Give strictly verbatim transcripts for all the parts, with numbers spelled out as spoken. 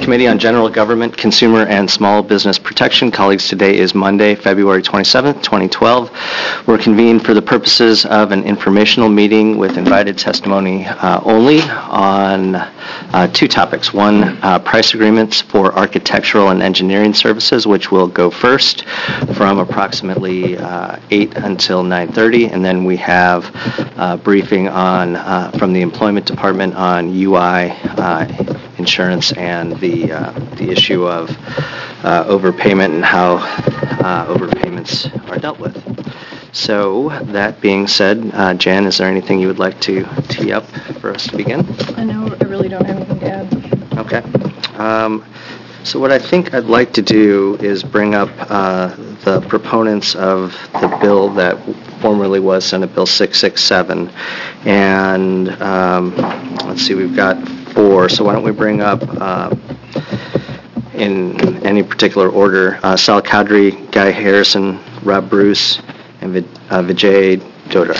Committee on General Government, Consumer, and Small Business Protection. Colleagues, today is Monday, February twenty-seventh, twenty twelve. We're convened for the purposes of an informational meeting with invited testimony uh, only on uh, two topics. One, uh, price agreements for architectural and engineering services, which will go first from approximately uh, eight until nine thirty, and then we have a briefing on uh, from the Employment Department on U I uh, insurance and the uh, the issue of uh, overpayment and how uh, overpayments are dealt with. So that being said, uh, Jan, is there anything you would like to tee up for us to begin? I know I really don't have anything to add. Okay. Um, so what I think I'd like to do is bring up uh, the proponents of the bill that formerly was Senate Bill six sixty-seven, and um, let's see, we've got four. So why don't we bring up, uh, in any particular order, uh, Sal Kadri, Guy Harrison, Rob Bruce, and v- uh, Vijay Dodra.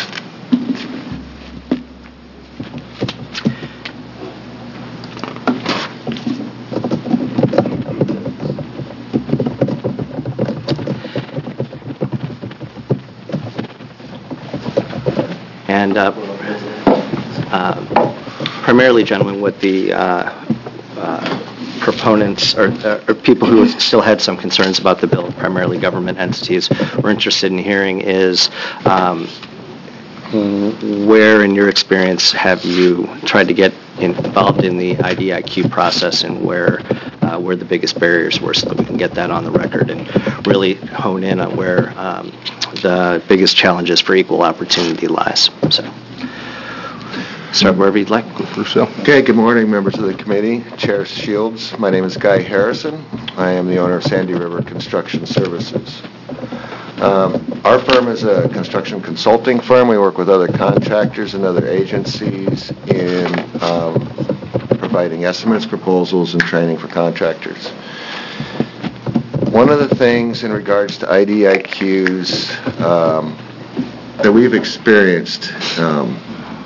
And uh, uh, primarily, gentlemen, what the uh, uh, proponents or, uh, or people who still had some concerns about the bill, primarily government entities, were interested in hearing is um, where, in your experience, have you tried to get involved in the I D I Q process, and where uh, where the biggest barriers were, so that we can get that on the record and really hone in on where um, the biggest challenges for equal opportunity lies. So. Start wherever you'd like. Okay, good morning, members of the committee. Chair Shields, my name is Guy Harrison. I am the owner of Sandy River Construction Services. Um, our firm is a construction consulting firm. We work with other contractors and other agencies in um, providing estimates, proposals, and training for contractors. One of the things in regards to I D I Qs um, that we've experienced um,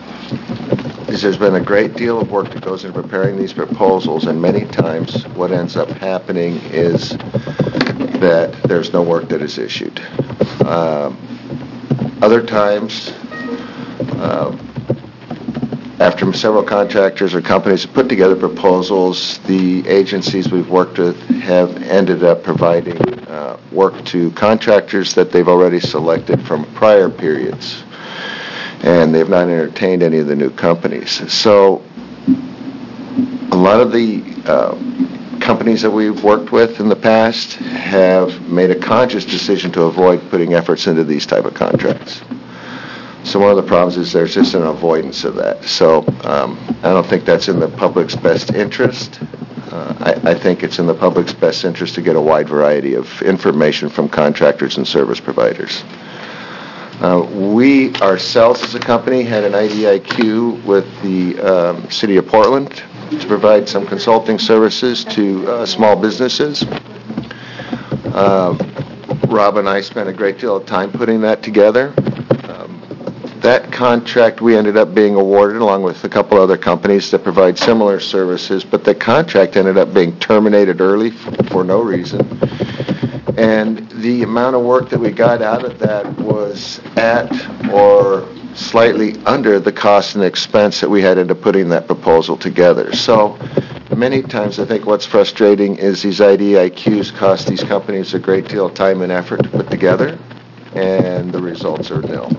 is there's been a great deal of work that goes into preparing these proposals, and many times what ends up happening is that there's no work that is issued. Um, other times, uh, after several contractors or companies have put together proposals, the agencies we've worked with have ended up providing uh, work to contractors that they've already selected from prior periods, and they've not entertained any of the new companies. So a lot of the uh, companies that we've worked with in the past have made a conscious decision to avoid putting efforts into these type of contracts. So one of the problems is there's just an avoidance of that. So um, I don't think that's in the public's best interest. Uh, I, I think it's in the public's best interest to get a wide variety of information from contractors and service providers. Uh, we ourselves as a company had an I D I Q with the um, City of Portland to provide some consulting services to uh, small businesses. Uh, Rob and I spent a great deal of time putting that together. Um, that contract we ended up being awarded along with a couple other companies that provide similar services, but the contract ended up being terminated early for, for no reason. And the amount of work that we got out of that was at or slightly under the cost and expense that we had into putting that proposal together. So many times I think what's frustrating is these I D I Qs cost these companies a great deal of time and effort to put together, and the results are nil.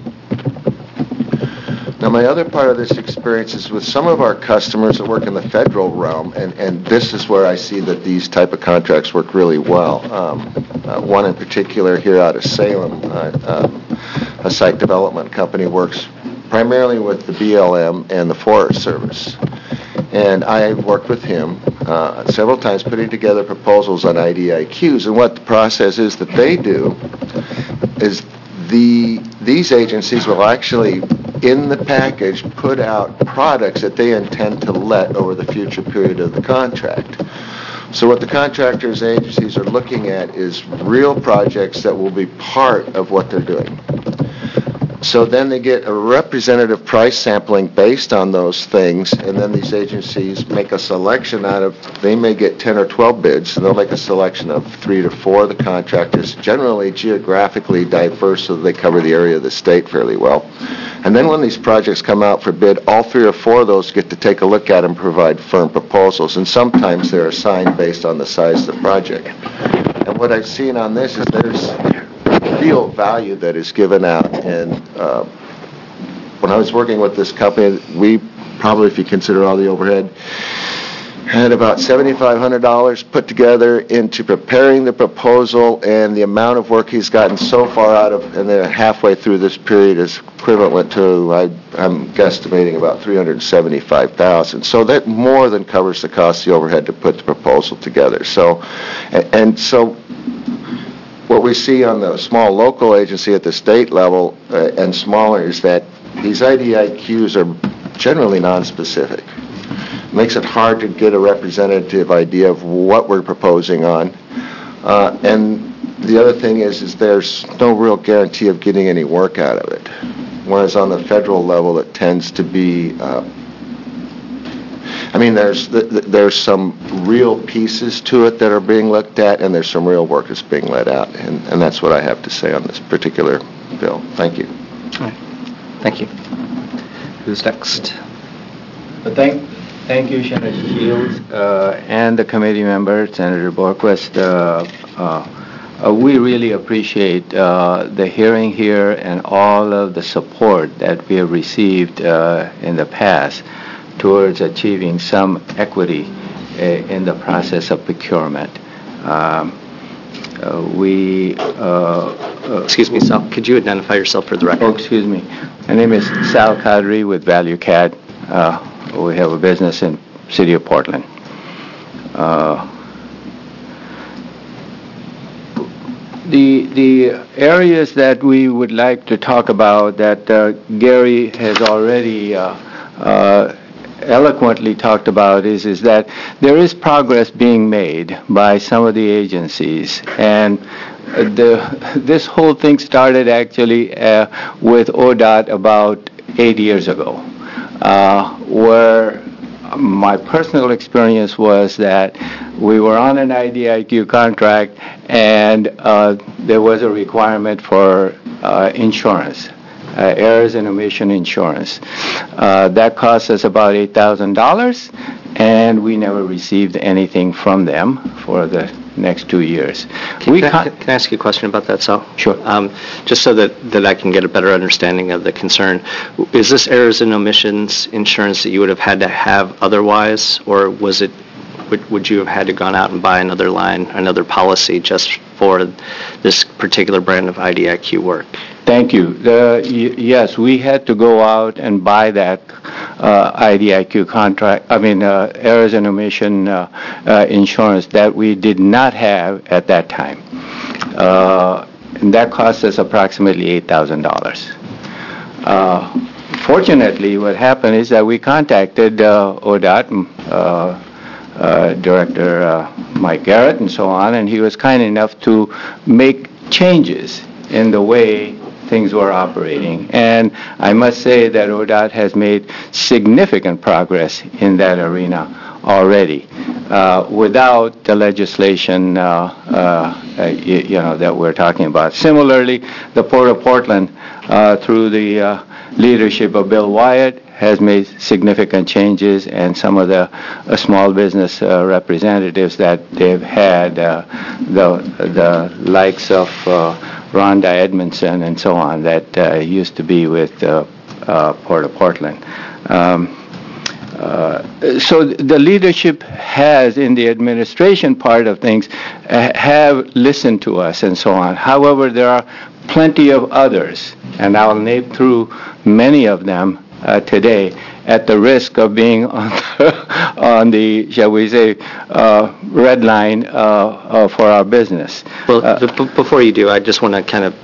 Now, my other part of this experience is with some of our customers that work in the federal realm, and, and this is where I see that these type of contracts work really well. Um, uh, one in particular here out of Salem, uh, uh, a site development company, works primarily with the B L M and the Forest Service. And I worked with him uh, several times putting together proposals on I D I Qs, and what the process is that they do is the these agencies will actually, in the package, put out products that they intend to let over the future period of the contract. So what the contractors' agencies are looking at is real projects that will be part of what they're doing. So then they get a representative price sampling based on those things, and then these agencies make a selection out of, they may get ten or twelve bids, and they'll make a selection of three to four of the contractors, generally geographically diverse so that they cover the area of the state fairly well. And then when these projects come out for bid, all three or four of those get to take a look at them and provide firm proposals, and sometimes they're assigned based on the size of the project. And what I've seen on this is there's real value that is given out. And uh, when I was working with this company, we probably, if you consider all the overhead, had about seven thousand five hundred dollars put together into preparing the proposal, and the amount of work he's gotten so far out of, and then halfway through this period is equivalent to, I, I'm guesstimating about three hundred seventy-five thousand dollars. So that more than covers the cost of the overhead to put the proposal together. So, and, and so what we see on the small local agency at the state level uh, and smaller is that these I D I Qs are generally nonspecific. Makes it hard to get a representative idea of what we're proposing on. Uh, and the other thing is, is there's no real guarantee of getting any work out of it. Whereas on the federal level, it tends to be, uh, I mean, there's th- th- there's some real pieces to it that are being looked at, and there's some real work that's being let out. And, and that's what I have to say on this particular bill. Thank you. All right. Thank you. Who's next? Well, thank, thank you, Senator Shields, uh, and the committee member, Senator Borquist. Uh, uh, uh, we really appreciate uh, the hearing here and all of the support that we have received uh, in the past towards achieving some equity uh, in the process of procurement. Um, uh, we... Uh, uh, Excuse me, Sal. Could you identify yourself for the record? Oh, excuse me. My name is Sal Kadri with ValueCAD. Uh, we have a business in City of Portland. Uh, the the areas that we would like to talk about that uh, Gary has already uh, uh, eloquently talked about is is that there is progress being made by some of the agencies, and the this whole thing started actually uh, with O D O T about eight years ago, uh, where my personal experience was that we were on an I D I Q contract, and uh, there was a requirement for uh, insurance. Uh, errors and omission insurance. Uh, that cost us about eight thousand dollars, and we never received anything from them for the next two years. Can, we can, I, con- can I ask you a question about that, Sal? Sure. Um, just so that, that I can get a better understanding of the concern. Is this errors and omissions insurance that you would have had to have otherwise, or was it, would, would you have had to gone out and buy another line, another policy just for this particular brand of I D I Q work? Thank you. The, y- yes, we had to go out and buy that uh, I D I Q contract, I mean, uh, errors and omission uh, uh, insurance that we did not have at that time. Uh, and that cost us approximately eight thousand dollars. Uh, fortunately, what happened is that we contacted uh, O D O T, uh, uh, Director uh, Mike Garrett and so on, and he was kind enough to make changes in the way things were operating. And I must say that O D O T has made significant progress in that arena already, uh, without the legislation uh, uh, you, you know, that we're talking about. Similarly, the Port of Portland, uh, through the uh, leadership of Bill Wyatt, has made significant changes, and some of the uh, small business uh, representatives that they've had, uh, the the likes of uh, Rhonda Edmondson and so on, that uh, used to be with uh, uh, Port of Portland. Um, uh, so the leadership has, in the administration part of things, uh, have listened to us and so on. However, there are plenty of others, and I'll name through many of them uh, today, at the risk of being on the, on the shall we say, uh, red line uh, uh, for our business. Well, uh, b- before you do, I just want to kind of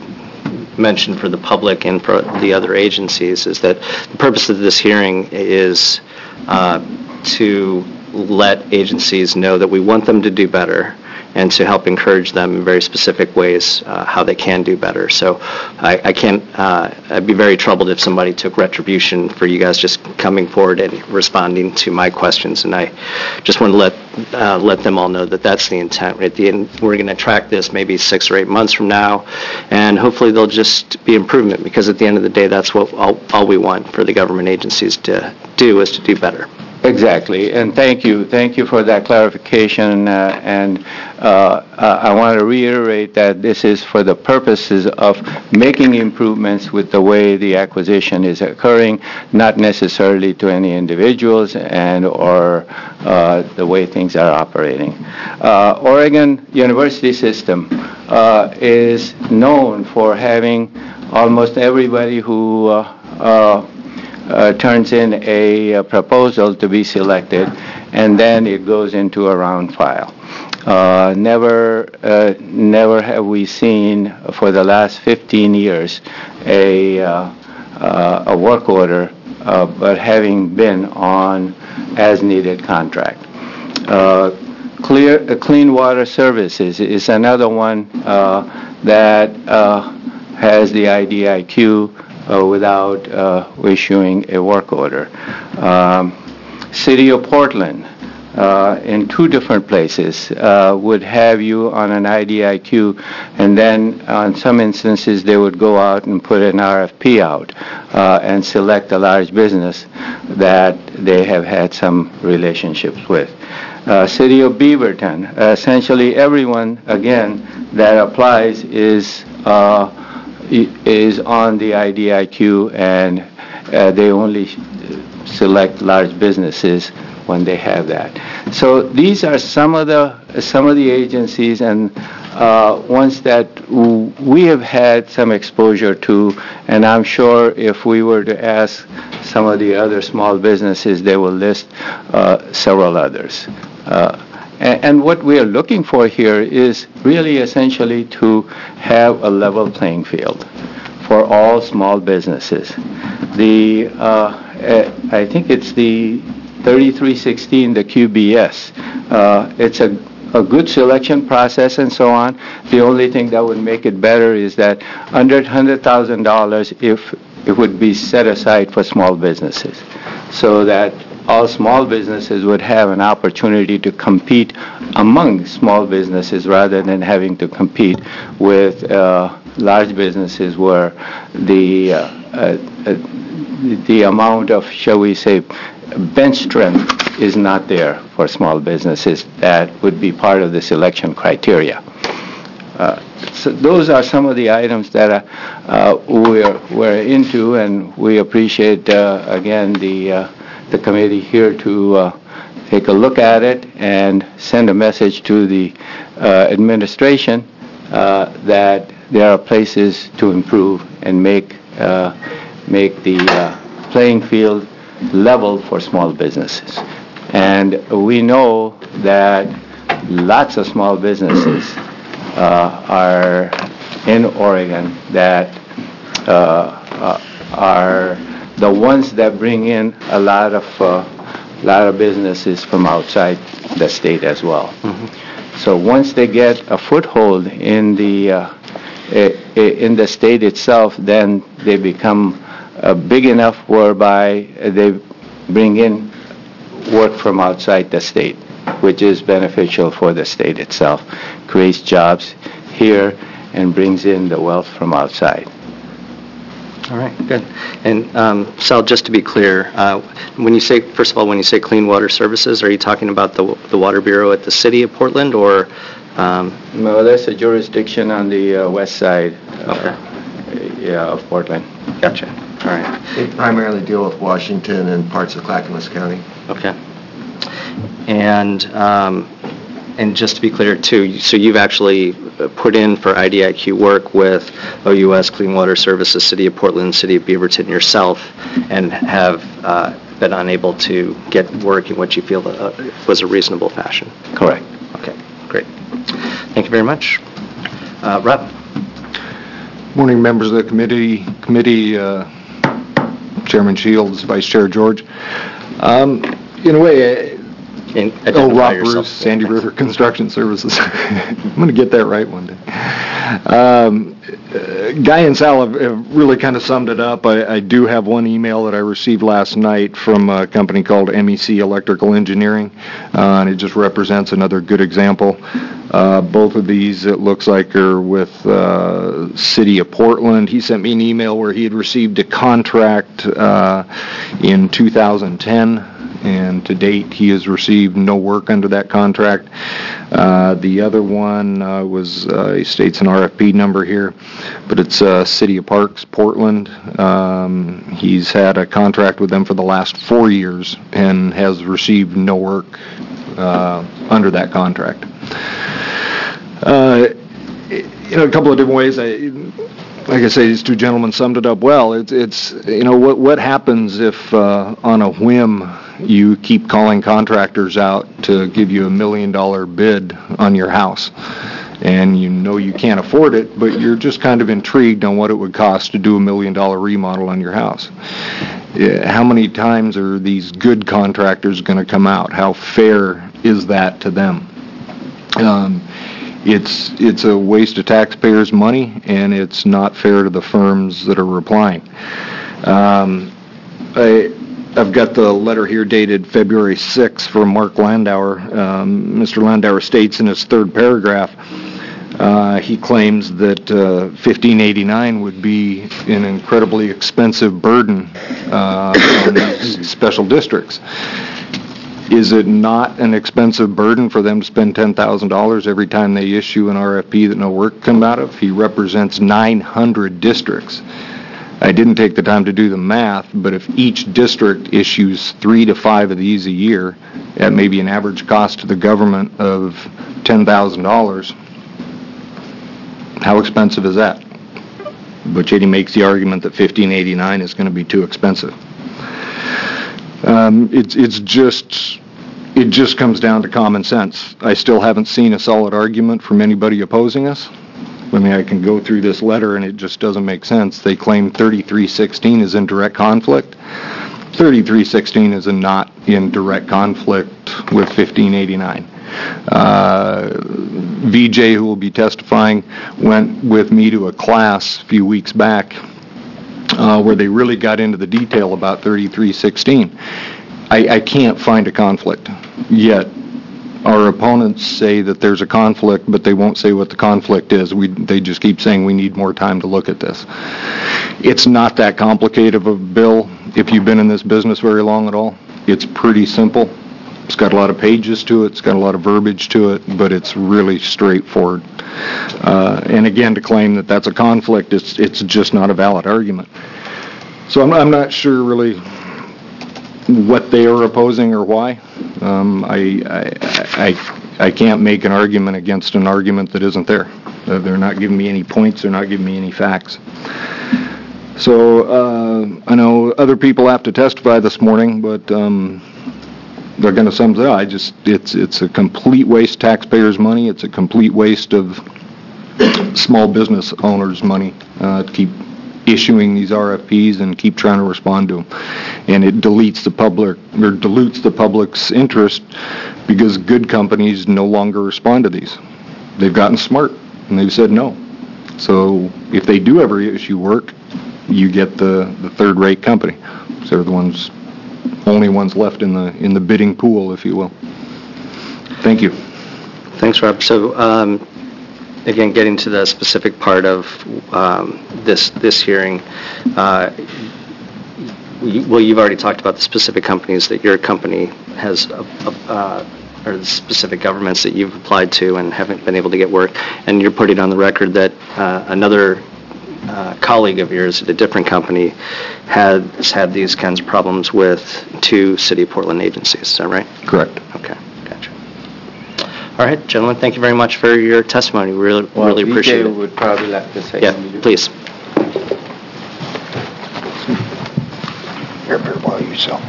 mention for the public and for the other agencies is that the purpose of this hearing is uh, to let agencies know that we want them to do better, and to help encourage them in very specific ways uh, how they can do better. So I, I can't, uh, I'd be very troubled if somebody took retribution for you guys just coming forward and responding to my questions, and I just want to let uh, let them all know that that's the intent. At the end, we're going to track this maybe six or eight months from now, and hopefully there'll just be improvement, because at the end of the day, that's what all, all we want for the government agencies to do, is to do better. Exactly, and thank you. Thank you for that clarification, uh, and uh, I want to reiterate that this is for the purposes of making improvements with the way the acquisition is occurring, not necessarily to any individuals and or uh, the way things are operating. Uh, Oregon University System uh, is known for having almost everybody who uh, uh, Uh, turns in a, a proposal to be selected, and then it goes into a round file. Uh, never, uh, never have we seen for the last fifteen years a uh, uh, a work order, uh, but having been on as-needed contract. Uh, clear, uh, Clean Water Services is another one uh, that uh, has the I D I Q. Uh, without uh, issuing a work order. Um, City of Portland, uh, in two different places, uh, would have you on an I D I Q, and then on some instances they would go out and put an R F P out uh, and select a large business that they have had some relationships with. Uh, City of Beaverton, uh, essentially everyone, again, that applies is uh, is on the I D I Q, and uh, they only select large businesses when they have that. So these are some of the some of the agencies and uh, ones that w- we have had some exposure to, and I'm sure if we were to ask some of the other small businesses, they will list uh, several others. Uh, and, and what we are looking for here is really essentially to have a level playing field for all small businesses. The uh, I think it's the thirty-three sixteen, the Q B S. Uh, it's a, a good selection process and so on. The only thing that would make it better is that under one hundred thousand dollars, if it would be set aside for small businesses, so that all small businesses would have an opportunity to compete among small businesses rather than having to compete with uh, large businesses where the uh, uh, the amount of, shall we say, bench strength is not there for small businesses. That would be part of the selection criteria. Uh, so those are some of the items that uh, uh, we're, we're into, and we appreciate, uh, again, the uh, the committee here to uh, take a look at it and send a message to the uh, administration uh, that there are places to improve and make uh, make the uh, playing field level for small businesses. And we know that lots of small businesses uh, are in Oregon that uh, uh, are the ones that bring in a lot of uh, lot of businesses from outside the state as well. Mm-hmm. So once they get a foothold in the uh, in the state itself, then they become uh, big enough whereby they bring in work from outside the state, which is beneficial for the state itself, creates jobs here and brings in the wealth from outside. All right, good. And um, Sal, just to be clear, uh, when you say, first of all, when you say Clean Water Services, are you talking about the the Water Bureau at the City of Portland, or? Um, no, that's a jurisdiction on the uh, west side uh, okay. yeah, of Portland. Gotcha. All right. They primarily deal with Washington and parts of Clackamas County. Okay. And um, and just to be clear, too, so you've actually put in for I D I Q work with O U S, Clean Water Services, City of Portland, City of Beaverton yourself, and have uh, been unable to get work in what you feel uh, was a reasonable fashion. Correct. Okay, great. Thank you very much. Uh, Rob? Morning, members of the committee, committee uh, Chairman Shields, Vice Chair George. Um, in a way, In- Oh, identify Rob yourself. Bruce, Sandy River Construction Services. I'm going to get that right one day. Um, uh, Guy and Sal have, have really kind of summed it up. I, I do have one email that I received last night from a company called M E C Electrical Engineering, uh, and it just represents another good example. Uh, both of these, it looks like, are with uh, City of Portland. He sent me an email where he had received a contract uh, in two thousand ten. And to date, he has received no work under that contract. Uh, the other one uh, was, uh, he states an R F P number here, but it's uh, City of Parks, Portland. Um, he's had a contract with them for the last four years and has received no work uh, under that contract. Uh, you know, a couple of different ways. I, Like I say, these two gentlemen summed it up well. It's, it's you know, what what happens if uh, on a whim you keep calling contractors out to give you a million dollar bid on your house, and you know you can't afford it, but you're just kind of intrigued on what it would cost to do a million dollar remodel on your house. How many times are these good contractors going to come out? How fair is that to them? Um, It's it's a waste of taxpayers' money, and it's not fair to the firms that are replying. Um, I, I've got the letter here dated February sixth from Mark Landauer. Um, Mister Landauer states in his third paragraph, uh, he claims that uh, fifteen eighty-nine would be an incredibly expensive burden uh, on these special districts. Is it not an expensive burden for them to spend ten thousand dollars every time they issue an R F P that no work come out of? He represents nine hundred districts. I didn't take the time to do the math, but if each district issues three to five of these a year, at maybe an average cost to the government of ten thousand dollars, how expensive is that? But yet he makes the argument that fifteen eighty-nine is going to be too expensive. Um, it's it's just it just comes down to common sense. I still haven't seen a solid argument from anybody opposing us. I mean, I can go through this letter and it just doesn't make sense. They claim thirty-three sixteen is in direct conflict. thirty-three sixteen is not in direct conflict with fifteen eighty-nine. Uh, V J, who will be testifying, went with me to a class a few weeks back Uh, where they really got into the detail about thirty-three sixteen. I, I can't find a conflict, yet our opponents say that there's a conflict, but they won't say what the conflict is. We, they just keep saying we need more time to look at this. It's not that complicated of a bill if you've been in this business very long at all. It's pretty simple. It's got a lot of pages to it, it's got a lot of verbiage to it, but it's really straightforward. Uh, and again, to claim that that's a conflict, it's it's just not a valid argument. So I'm, I'm not sure really what they are opposing or why. Um, I, I, I, I can't make an argument against an argument that isn't there. Uh, they're not giving me any points, they're not giving me any facts. So uh, I know other people have to testify this morning, but um, they're going to sum it up. I just, it's it's a complete waste of taxpayers' money. It's a complete waste of small business owners' money uh, to keep issuing these R F Ps and keep trying to respond to them. And it deletes the public, or dilutes the public's interest because good companies no longer respond to these. They've gotten smart and they've said no. So if they do ever issue work, you get the, the third-rate company. So they're the ones, only ones left in the in the bidding pool, if you will. Thank you. Thanks, Rob. So, um, again, getting to the specific part of um, this this hearing, uh, you, well, you've already talked about the specific companies that your company has, uh, uh, or the specific governments that you've applied to and haven't been able to get work, and you're putting on the record that uh, another Uh, colleague of yours at a different company has had these kinds of problems with two City of Portland agencies. Is that right? Correct. Okay, gotcha. All right, gentlemen, thank you very much for your testimony. We really, Well, really appreciate V J it. would probably like to say Yeah, something. please. Here, better while yourself.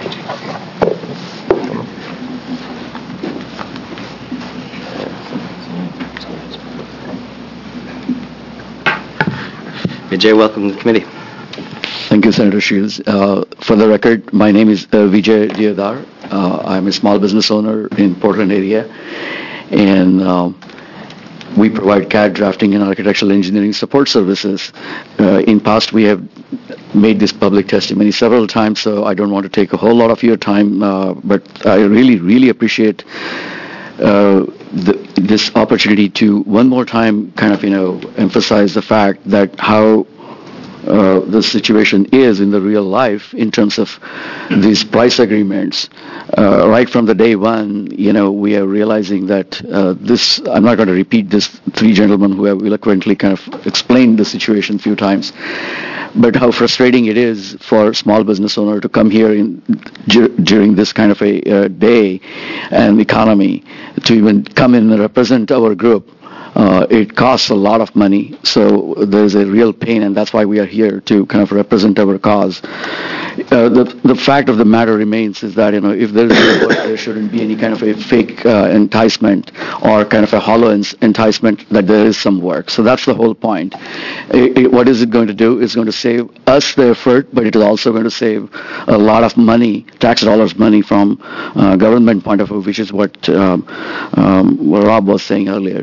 Vijay, welcome to the committee. Thank you, Senator Shields. Uh, for the record, my name is uh, Vijay Deodar. Uh, I'm a small business owner in Portland area, and um, we provide C A D drafting and architectural engineering support services. Uh, in past, we have made this public testimony several times, so I don't want to take a whole lot of your time, uh, but I really, really appreciate uh, the, this opportunity to one more time kind of, you know, emphasize the fact that how uh, the situation is in the real life in terms of these price agreements. Uh, right from the day one, you know, we are realizing that uh, this, I'm not going to repeat this, three gentlemen who have eloquently kind of explained the situation a few times, but how frustrating it is for small business owner to come here in, dur- during this kind of a uh, day and economy to even come in and represent our group. Uh, it costs a lot of money, so there's a real pain, and that's why we are here to kind of represent our cause. Uh, the the fact of the matter remains is that, you know, if there's no work, there shouldn't be any kind of a fake uh, enticement or kind of a hollow enticement that there is some work. So that's the whole point. It, it, what is it going to do? It's going to save us the effort, but it is also going to save a lot of money, tax dollars money from uh, government point of view, which is what, um, um, what Rob was saying earlier.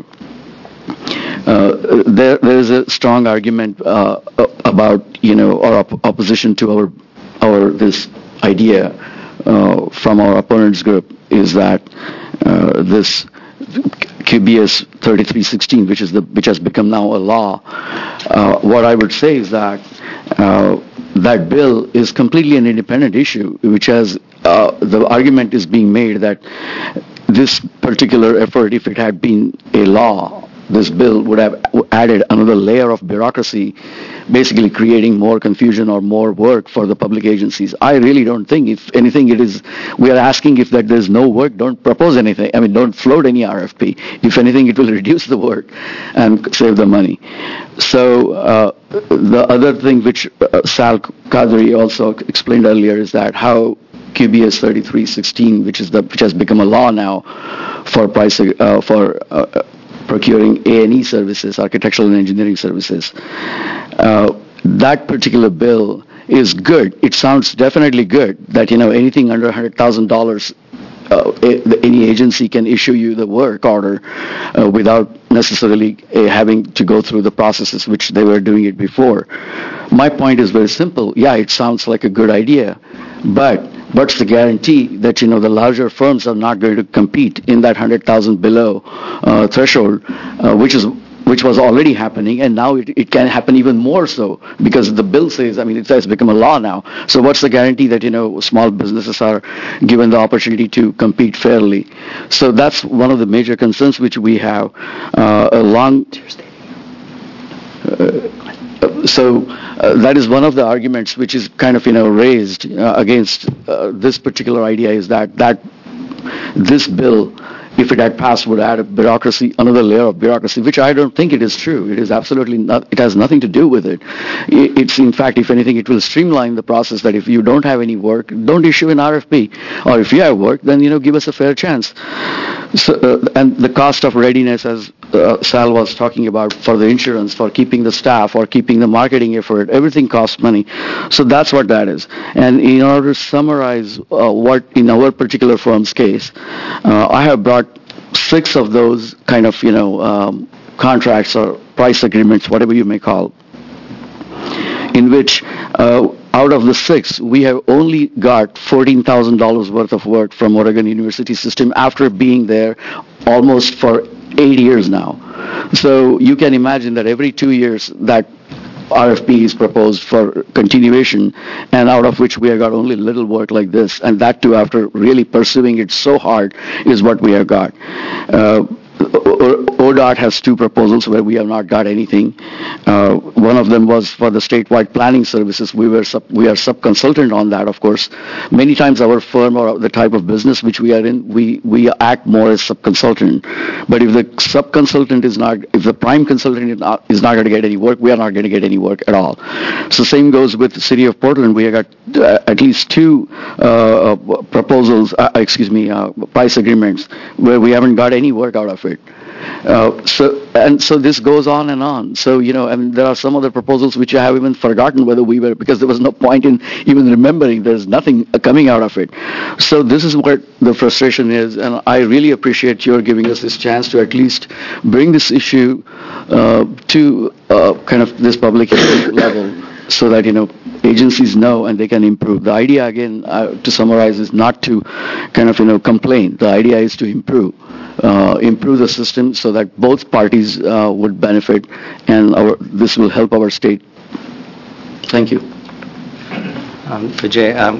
Uh, there, there is a strong argument uh, about, you know, our op- opposition to our, our this idea uh, from our opponents group is that uh, this Q B S thirty-three sixteen, which is the which has become now a law. Uh, what I would say is that uh, that bill is completely an independent issue, which has uh, the argument is being made that this particular effort, if it had been a law, this bill would have added another layer of bureaucracy, basically creating more confusion or more work for the public agencies. I really don't think, if anything, it is, we are asking if that there's no work, don't propose anything. I mean, don't float any R F P. If anything, it will reduce the work and save the money. So uh, the other thing which uh, Sal Kadri also explained earlier is that how Q B S thirty-three sixteen, which is the which has become a law now for price uh, for uh, procuring A and E services, architectural and engineering services. Uh, that particular bill is good. It sounds definitely good that, you know, anything under one hundred thousand dollars, uh, any agency can issue you the work order uh, without necessarily uh, having to go through the processes which they were doing it before. My point is very simple. Yeah, it sounds like a good idea, but what's the guarantee that, you know, the larger firms are not going to compete in that one hundred thousand below uh, threshold, uh, which is which was already happening, and now it, it can happen even more so because the bill says, I mean, it has become a law now. So what's the guarantee that, you know, small businesses are given the opportunity to compete fairly? So that's one of the major concerns which we have. Uh, along. Uh, So uh, that is one of the arguments which is kind of, you know, raised uh, against uh, this particular idea, is that that this bill, if it had passed, would add a bureaucracy, another layer of bureaucracy, which I don't think it is true. It is absolutely not, it has nothing to do with it. It's, in fact, if anything, it will streamline the process that if you don't have any work, don't issue an R F P. Or if you have work, then, you know, give us a fair chance. So, uh, and the cost of readiness, as uh, Sal was talking about, for the insurance, for keeping the staff, or keeping the marketing effort, everything costs money. So that's what that is. And in order to summarize uh, what, in our particular firm's case, uh, I have brought six of those kind of, you know, um, contracts or price agreements, whatever you may call, in which uh, out of the six, we have only got fourteen thousand dollars worth of work from Oregon University System after being there almost for eight years now. So you can imagine that every two years that R F P is proposed for continuation, and out of which we have got only little work like this, and that too after really pursuing it so hard, is what we have got. Uh, O D O T has two proposals where we have not got anything. Uh, one of them was for the statewide planning services. We were sub, we are sub-consultant on that, of course. Many times our firm or the type of business which we are in, we, we act more as sub-consultant. But if the sub-consultant is not, if the prime consultant is not, is not going to get any work, we are not going to get any work at all. So same goes with the city of Portland. We have got uh, at least two uh, proposals, uh, excuse me, uh, price agreements where we haven't got any work out of it. Uh, so and so this goes on and on. So you know, I mean, there are some other proposals which I have even forgotten whether we were, because there was no point in even remembering. There's nothing coming out of it. So this is what the frustration is, and I really appreciate your giving us this chance to at least bring this issue uh, to uh, kind of this public level, so that you know agencies know and they can improve. The idea, again, uh, to summarize, is not to kind of you know complain. The idea is to improve. Uh, improve the system so that both parties uh, would benefit, and our, this will help our state. Thank you. Um, Vijay, um,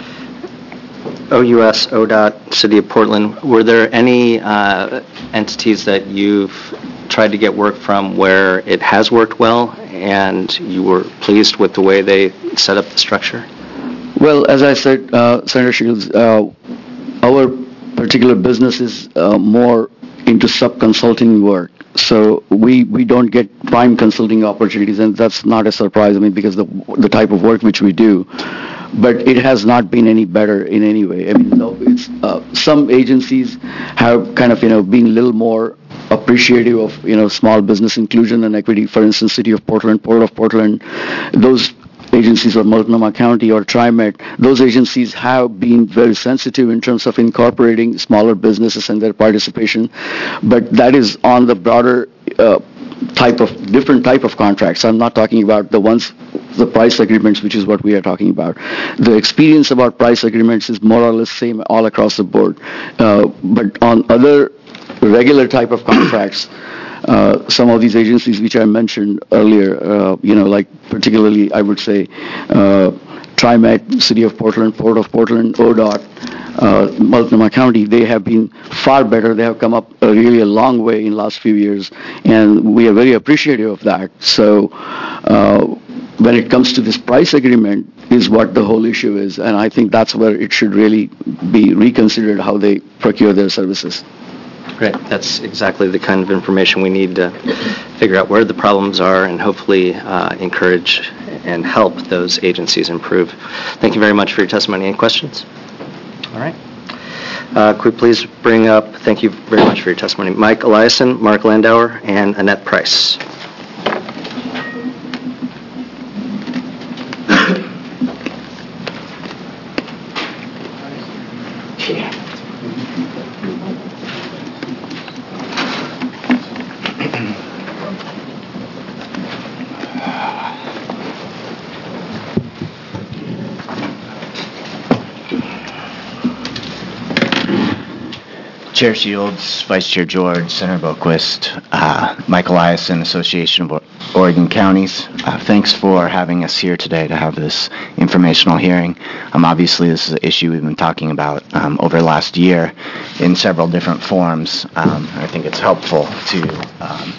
O U S, O D O T, City of Portland, were there any uh, entities that you've tried to get work from where it has worked well and you were pleased with the way they set up the structure? Well, as I said, uh, Senator Shields, uh, our particular business is uh, more into sub-consulting work. So we, we don't get prime consulting opportunities, and that's not a surprise, I mean, because the the type of work which we do. But it has not been any better in any way. I mean, no, it's, uh, some agencies have kind of, you know, been a little more appreciative of, you know, small business inclusion and equity. For instance, City of Portland, Port of Portland, those agencies, or Multnomah County or TriMet, those agencies have been very sensitive in terms of incorporating smaller businesses and their participation, but that is on the broader uh, type of, different type of contracts. I'm not talking about the ones, the price agreements, which is what we are talking about. The experience about price agreements is more or less same all across the board, uh, but on other regular type of contracts, Uh, some of these agencies which I mentioned earlier, uh, you know, like particularly I would say uh, TriMet, City of Portland, Port of Portland, O D O T, uh, Multnomah County, they have been far better. They have come up a really a long way in the last few years, and we are very appreciative of that. So uh, when it comes to this price agreement is what the whole issue is, and I think that's where it should really be reconsidered, how they procure their services. Great. That's exactly the kind of information we need to figure out where the problems are and hopefully uh, encourage and help those agencies improve. Thank you very much for your testimony. Any questions? All right. Uh, could we please bring up, thank you very much for your testimony, Mike Eliason, Mark Landauer, and Annette Price. Chair Shields, Vice Chair George, Senator Boquist, uh, Michael Eliason, Association of Oregon Counties. Uh, thanks for having us here today to have this informational hearing. Um, obviously, this is an issue we've been talking about um, over the last year in several different forms. Um, I think it's helpful to um,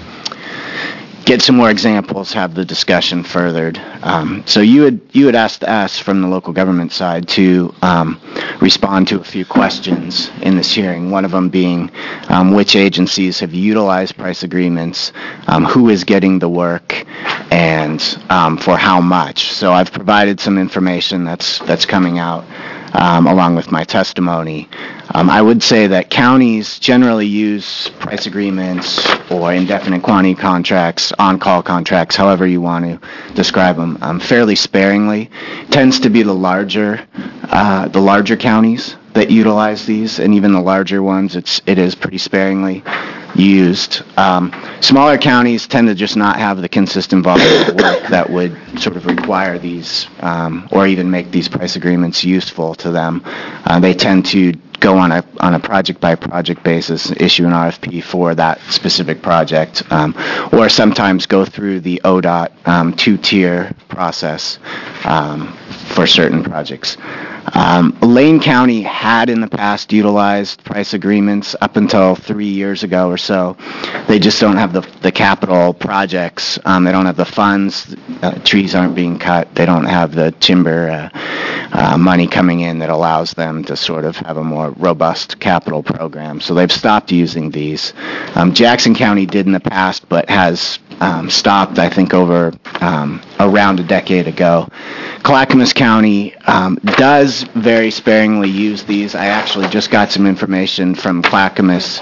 get some more examples, have the discussion furthered. Um, so you had you had asked us from the local government side to um, respond to a few questions in this hearing, one of them being um, which agencies have utilized price agreements, um, who is getting the work, and um, for how much. So I've provided some information that's that's coming out um, along with my testimony. Um, I would say that counties generally use price agreements or indefinite quantity contracts, on-call contracts, however you want to describe them, um, fairly sparingly. It tends to be the larger, uh, the larger counties that utilize these, and even the larger ones, it's it is pretty sparingly used. Um, smaller counties tend to just not have the consistent volume of work that would sort of require these, um, or even make these price agreements useful to them. Uh, they tend to go on a on a project by project basis, issue an R F P for that specific project, um, or sometimes go through the O D O T um, two-tier process um, for certain projects. Um, Lane County had in the past utilized price agreements up until three years ago or so. They just don't have the the capital projects. Um, they don't have the funds. Uh, trees aren't being cut. They don't have the timber uh, uh, money coming in that allows them to sort of have a more robust capital program. So they've stopped using these. Um, Jackson County did in the past, but has um, stopped, I think, over um, around a decade ago. Clackamas County um, does very sparingly use these. I actually just got some information from Clackamas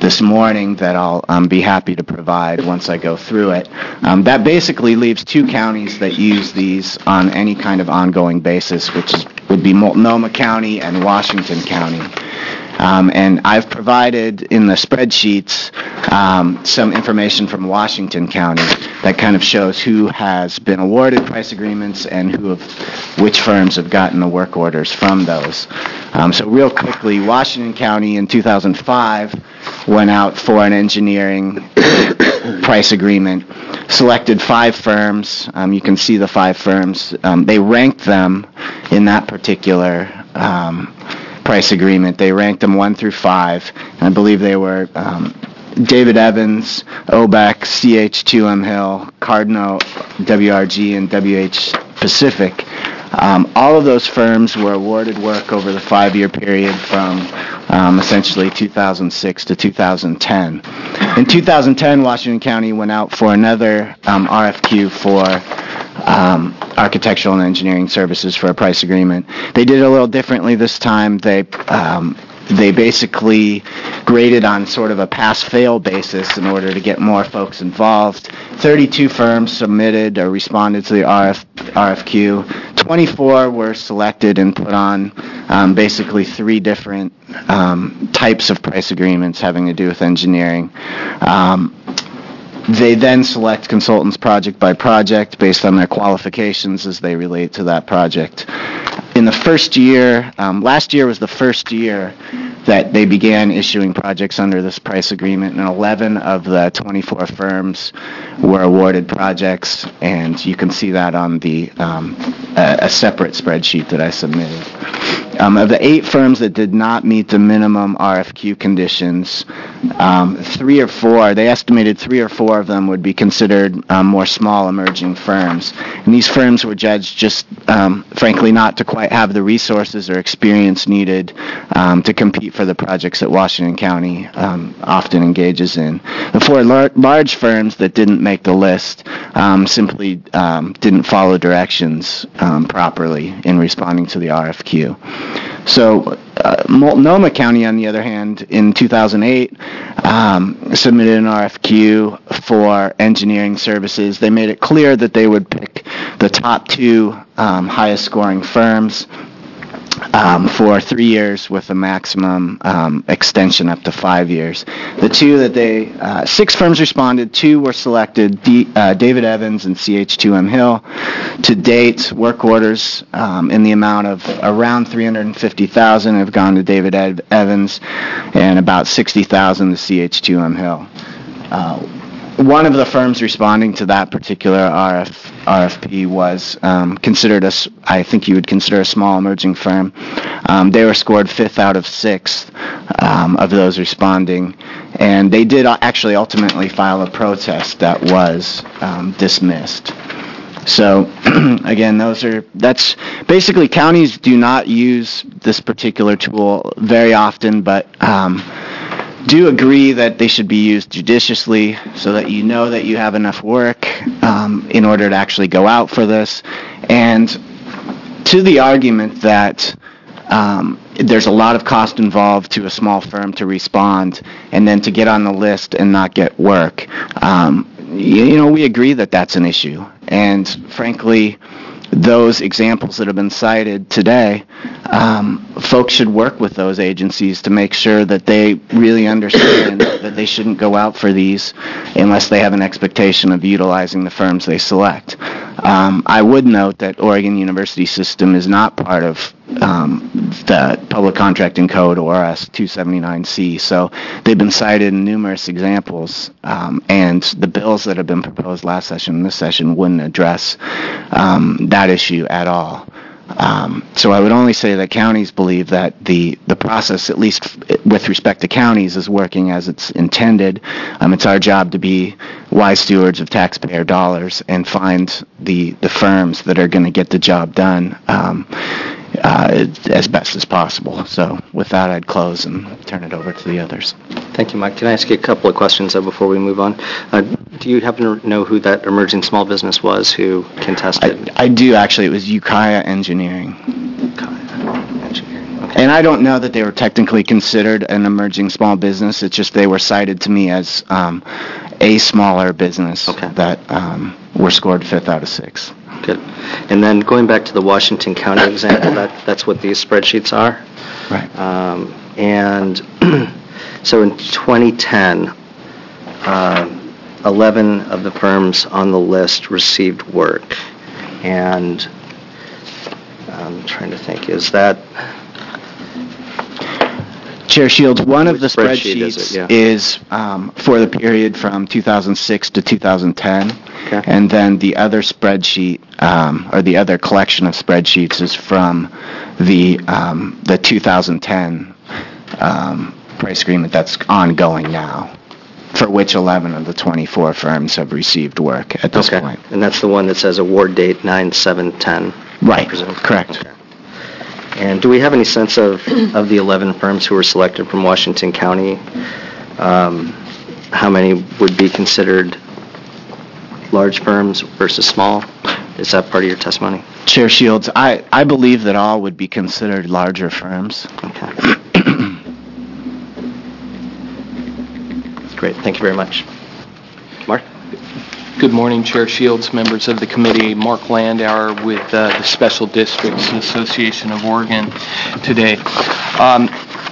this morning that I'll um, be happy to provide once I go through it. Um, that basically leaves two counties that use these on any kind of ongoing basis, which is, would be Multnomah County and Washington County. Um, and I've provided in the spreadsheets um, some information from Washington County that kind of shows who has been awarded price agreements and who have, which firms have gotten the work orders from those. Um, so real quickly, Washington County in two thousand five went out for an engineering price agreement, selected five firms. Um, you can see the five firms. Um, they ranked them in that particular um, price agreement. They ranked them one through five. And I believe they were um, David Evans, O B E C, C H two M Hill, Cardinal, W R G, and W H Pacific. Um, all of those firms were awarded work over the five-year period from um, essentially two thousand six to two thousand ten. In two thousand ten, Washington County went out for another um, R F Q for um, architectural and engineering services for a price agreement. They did it a little differently this time. They um, they basically graded on sort of a pass-fail basis in order to get more folks involved. thirty-two firms submitted or responded to the R F, R F Q. twenty-four were selected and put on um, basically three different um, types of price agreements having to do with engineering. Um, They then select consultants project by project based on their qualifications as they relate to that project. In the first year, um, last year was the first year that they began issuing projects under this price agreement, and eleven of the twenty-four firms were awarded projects, and you can see that on the um, a, a separate spreadsheet that I submitted. Um, of the eight firms that did not meet the minimum R F Q conditions, um, three or four, they estimated three or four of them would be considered um, more small emerging firms. And these firms were judged just, um, frankly, not to quite have the resources or experience needed um, to compete for the projects that Washington County um, often engages in. The four lar- large firms that didn't make the list um, simply um, didn't follow directions um, properly in responding to the R F Q. So uh, Multnomah County, on the other hand, in two thousand eight, um, submitted an R F Q for engineering services. They made it clear that they would pick the top two um, highest scoring firms um, for three years with a maximum um, extension up to five years. The two that they, uh, six firms responded, two were selected, D, uh, David Evans and C H two M Hill. To date, work orders um, in the amount of around three hundred fifty thousand dollars have gone to David Ed- Evans and about sixty thousand dollars to C H two M Hill. Uh, One of the firms responding to that particular R F, R F P was um, considered a, I think you would consider a small emerging firm. Um, they were scored fifth out of sixth um, of those responding, and they did actually ultimately file a protest that was um, dismissed. So again, those are, that's basically, counties do not use this particular tool very often, but um, do agree that they should be used judiciously so that you know that you have enough work um, in order to actually go out for this. And to the argument that um, there's a lot of cost involved to a small firm to respond and then to get on the list and not get work, um, you, you know, we agree that that's an issue. And frankly, those examples that have been cited today, um, folks should work with those agencies to make sure that they really understand that they shouldn't go out for these unless they have an expectation of utilizing the firms they select. Um, I would note that Oregon University System is not part of um, the Public Contracting Code, O R S two seventy-nine C, so they've been cited in numerous examples, um, and the bills that have been proposed last session and this session wouldn't address um, that issue at all. Um, so I would only say that counties believe that the, the process, at least f- with respect to counties, is working as it's intended. Um, it's our job to be wise stewards of taxpayer dollars and find the, the firms that are going to get the job done um, uh, as best as possible. So with that, I'd close and turn it over to the others. Thank you, Mike. Can I ask you a couple of questions though, before we move on? Uh, do you happen to know who that emerging small business was who contested? I, I do, actually. It was Ukiah Engineering. Ukiah Engineering. Okay. And I don't know that they were technically considered an emerging small business. It's just they were cited to me as um, a smaller business Okay. that um, were scored fifth out of six. Good. And then going back to the Washington County example, that, that's what these spreadsheets are. Right. Um, and so in twenty ten, uh, eleven of the firms on the list received work. And I'm trying to think, is that... Chair Shields, one of Which the spreadsheet is spreadsheets it? Yeah. is um, for the period from two thousand six to two thousand ten, Okay. and then the other spreadsheet, um, or the other collection of spreadsheets, is from the um, the two thousand ten um, price agreement that's ongoing now, for which eleven of the twenty-four firms have received work at this Okay. point. And that's the one that says award date nine seven ten. Right, presume. correct. Okay. And do we have any sense of, of the eleven firms who were selected from Washington County, um, how many would be considered large firms versus small? Is that part of your testimony? Chair Shields, I, I believe that all would be considered larger firms. Okay. Great, thank you very much. Mark? Good morning, Chair Shields, members of the committee. Mark Landauer with uh, the Special Districts Association of Oregon today. Um,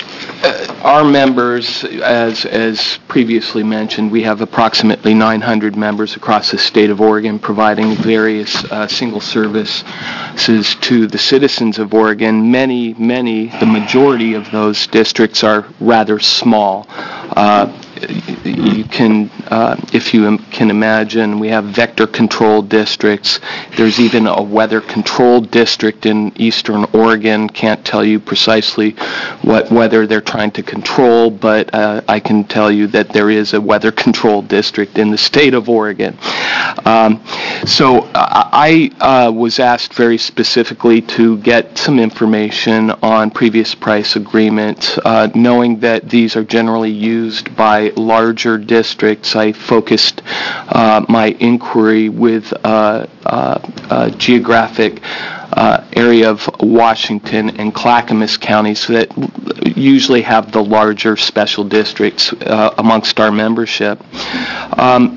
uh, our members, as, as previously mentioned, we have approximately nine hundred members across the state of Oregon providing various uh, single services to the citizens of Oregon. Many, many, the majority of those districts are rather small. Uh, You can, uh, if you can imagine, we have vector control districts. There's even a weather control district in eastern Oregon. Can't tell you precisely what weather they're trying to control, but uh, I can tell you that there is a weather control district in the state of Oregon. Um, so uh, I uh, was asked very specifically to get some information on previous price agreements, uh, knowing that these are generally used by larger districts. I focused uh, my inquiry with uh, uh, uh, geographic uh, area of Washington and Clackamas counties that usually have the larger special districts uh, amongst our membership. Um,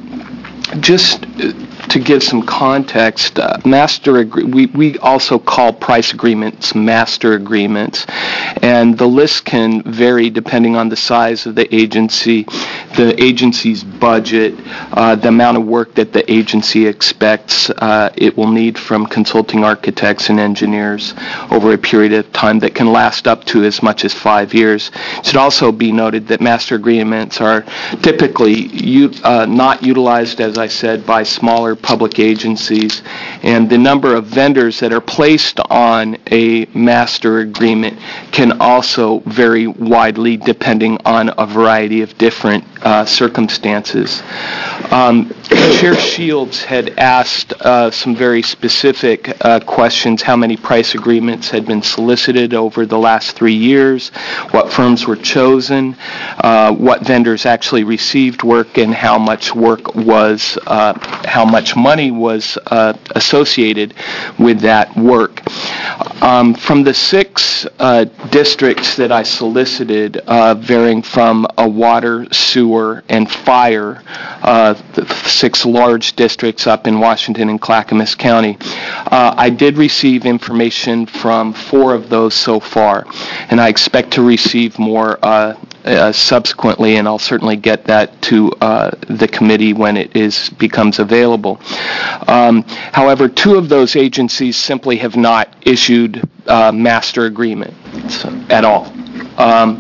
just to give some context, uh, master agree- we, we also call price agreements master agreements, and the list can vary depending on the size of the agency, the agency's budget, uh, the amount of work that the agency expects uh, it will need from consulting architects and engineers over a period of time that can last up to as much as five years. It should also be noted that master agreements are typically u- uh, not utilized, as I said, by smaller public agencies, and the number of vendors that are placed on a master agreement can also vary widely depending on a variety of different uh, circumstances. Um, Chair Shields had asked uh, some very specific uh, questions: how many price agreements had been solicited over the last three years, what firms were chosen, uh, what vendors actually received work, and how much work was, uh, how much money was uh, associated with that work. Um, from the six uh, districts that I solicited, uh, varying from a water, sewer, and fire, uh, the six large districts up in Washington and Clackamas County, uh, I did receive information from four of those so far, and I expect to receive more uh, Uh, subsequently, and I'll certainly get that to uh, the committee when it is becomes available. Um, however, two of those agencies simply have not issued uh, master agreements at all. Um,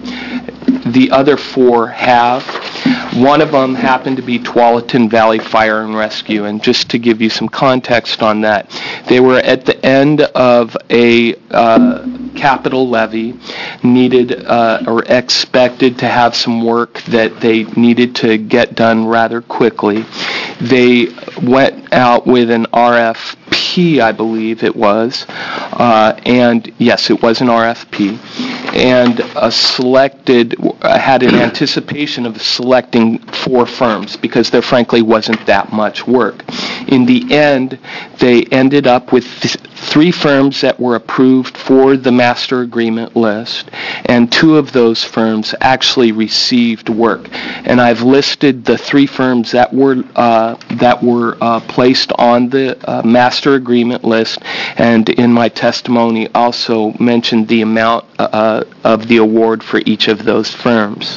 the other four have. One of them happened to be Tualatin Valley Fire and Rescue, and just to give you some context on that, they were at the end of a uh, capital levy, needed uh, or expected to have some work that they needed to get done rather quickly. They went out with an R F P, I believe it was, uh, and yes, it was an R F P, and uh, selected, uh, had an anticipation of selecting four firms because there frankly wasn't that much work. in the end, they ended up with th- three firms that were approved for the master agreement list, and two of those firms actually received work. And I've listed the three firms that were uh, that were uh, placed on the uh, master agreement list, and in my testimony also mentioned the amount uh, of the award for each of those firms.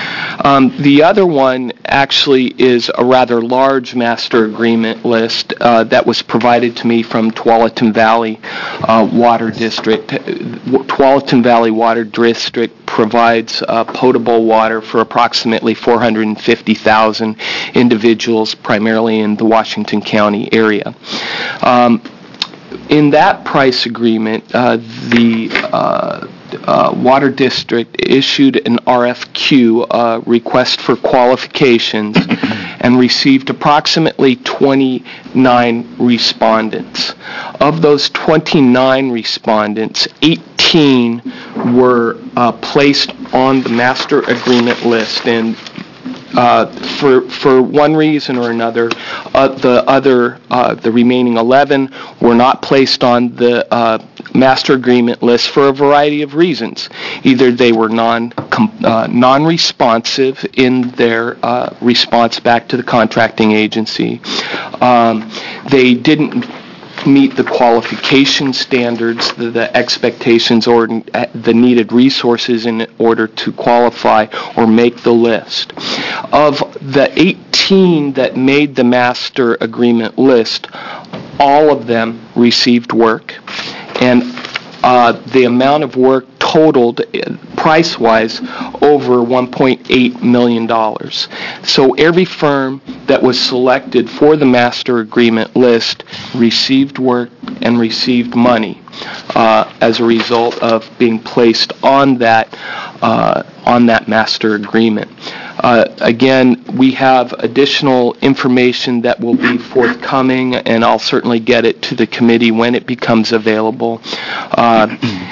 Um, the other one actually is a rather large master agreement list uh, that was provided to me from Tualatin Valley uh, Water District. Tualatin Valley Water District provides uh, potable water for approximately four hundred fifty thousand individuals, primarily in the Washington County area. Um, in that price agreement, uh, the uh, Uh, Water District issued an R F Q, uh, request for qualifications, and received approximately twenty-nine respondents. Of those twenty-nine respondents, eighteen were uh, placed on the master agreement list, and Uh, for for one reason or another, uh, the other, uh, the remaining eleven were not placed on the uh, master agreement list for a variety of reasons. Either they were non uh, non-responsive in their uh, response back to the contracting agency. Um, they didn't meet the qualification standards, the, the expectations, or the needed resources in order to qualify or make the list. Of the eighteen that made the master agreement list, all of them received work, and uh, the amount of work totaled price-wise over one point eight million dollars. So every firm that was selected for the master agreement list received work and received money uh, as a result of being placed on that uh, on that master agreement. Uh, again, we have additional information that will be forthcoming, and I'll certainly get it to the committee when it becomes available. Uh,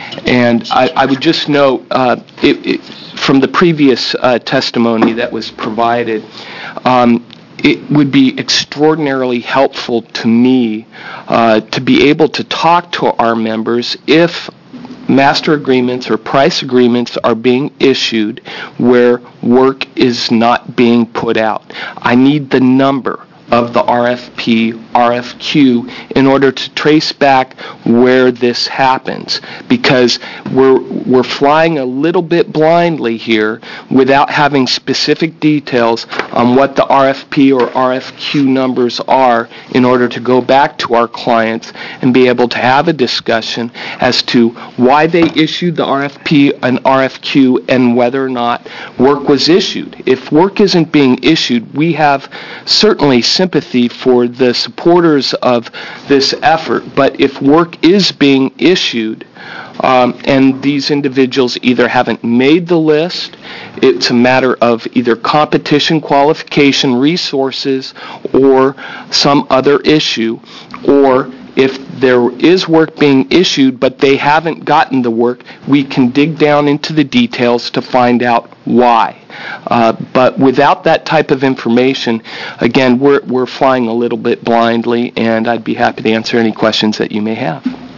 and I, I would just note, uh, it, it, from the previous uh, testimony that was provided, um, it would be extraordinarily helpful to me uh, to be able to talk to our members if master agreements or price agreements are being issued where work is not being put out. I need the number of the R F P, R F Q in order to trace back where this happens, because we're we're flying a little bit blindly here without having specific details on what the R F P or R F Q numbers are in order to go back to our clients and be able to have a discussion as to why they issued the R F P and R F Q and whether or not work was issued. If work isn't being issued, we have certainly sympathy for the supporters of this effort, but if work is being issued um, and these individuals either haven't made the list, it's a matter of either competition qualification resources or some other issue, or if there is work being issued but they haven't gotten the work, we can dig down into the details to find out why. Uh, but without that type of information, again, we're we're flying a little bit blindly, and I'd be happy to answer any questions that you may have.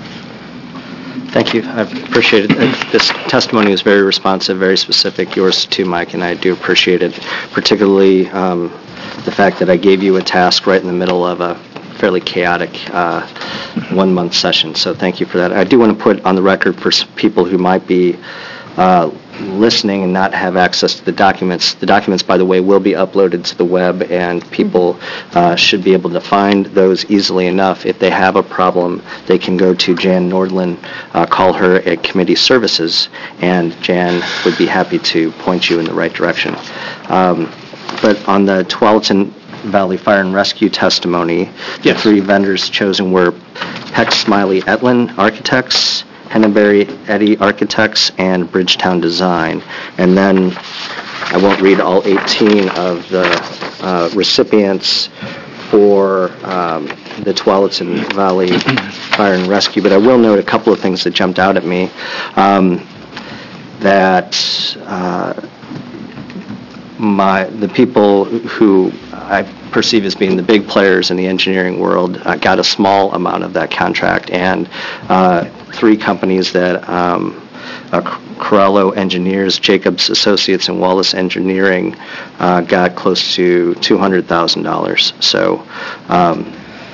Thank you. I appreciate it. This testimony was very responsive, very specific. Yours too, Mike, and I do appreciate it, particularly um, the fact that I gave you a task right in the middle of a fairly chaotic uh, one-month session. So thank you for that. I do want to put on the record for people who might be uh, listening and not have access to the documents. The documents, by the way, will be uploaded to the web, and people uh, should be able to find those easily enough. If they have a problem, they can go to Jan Nordland, uh, call her at Committee Services, and Jan would be happy to point you in the right direction. Um, but on the Tualatin Valley Fire and Rescue testimony, the yes. three vendors chosen were Peck Smiley Etlin Architects, Henneberry Eddy Architects, and Bridgetown Design. And then I won't read all eighteen of the uh, recipients for um, the Tualatin Valley Fire and Rescue, but I will note a couple of things that jumped out at me. Um, that uh, my the people who I perceive as being the big players in the engineering world uh, got a small amount of that contract, and uh, three companies that um, uh, Corello Engineers, Jacobs Associates, and Wallace Engineering uh, got close to two hundred thousand dollars. So um,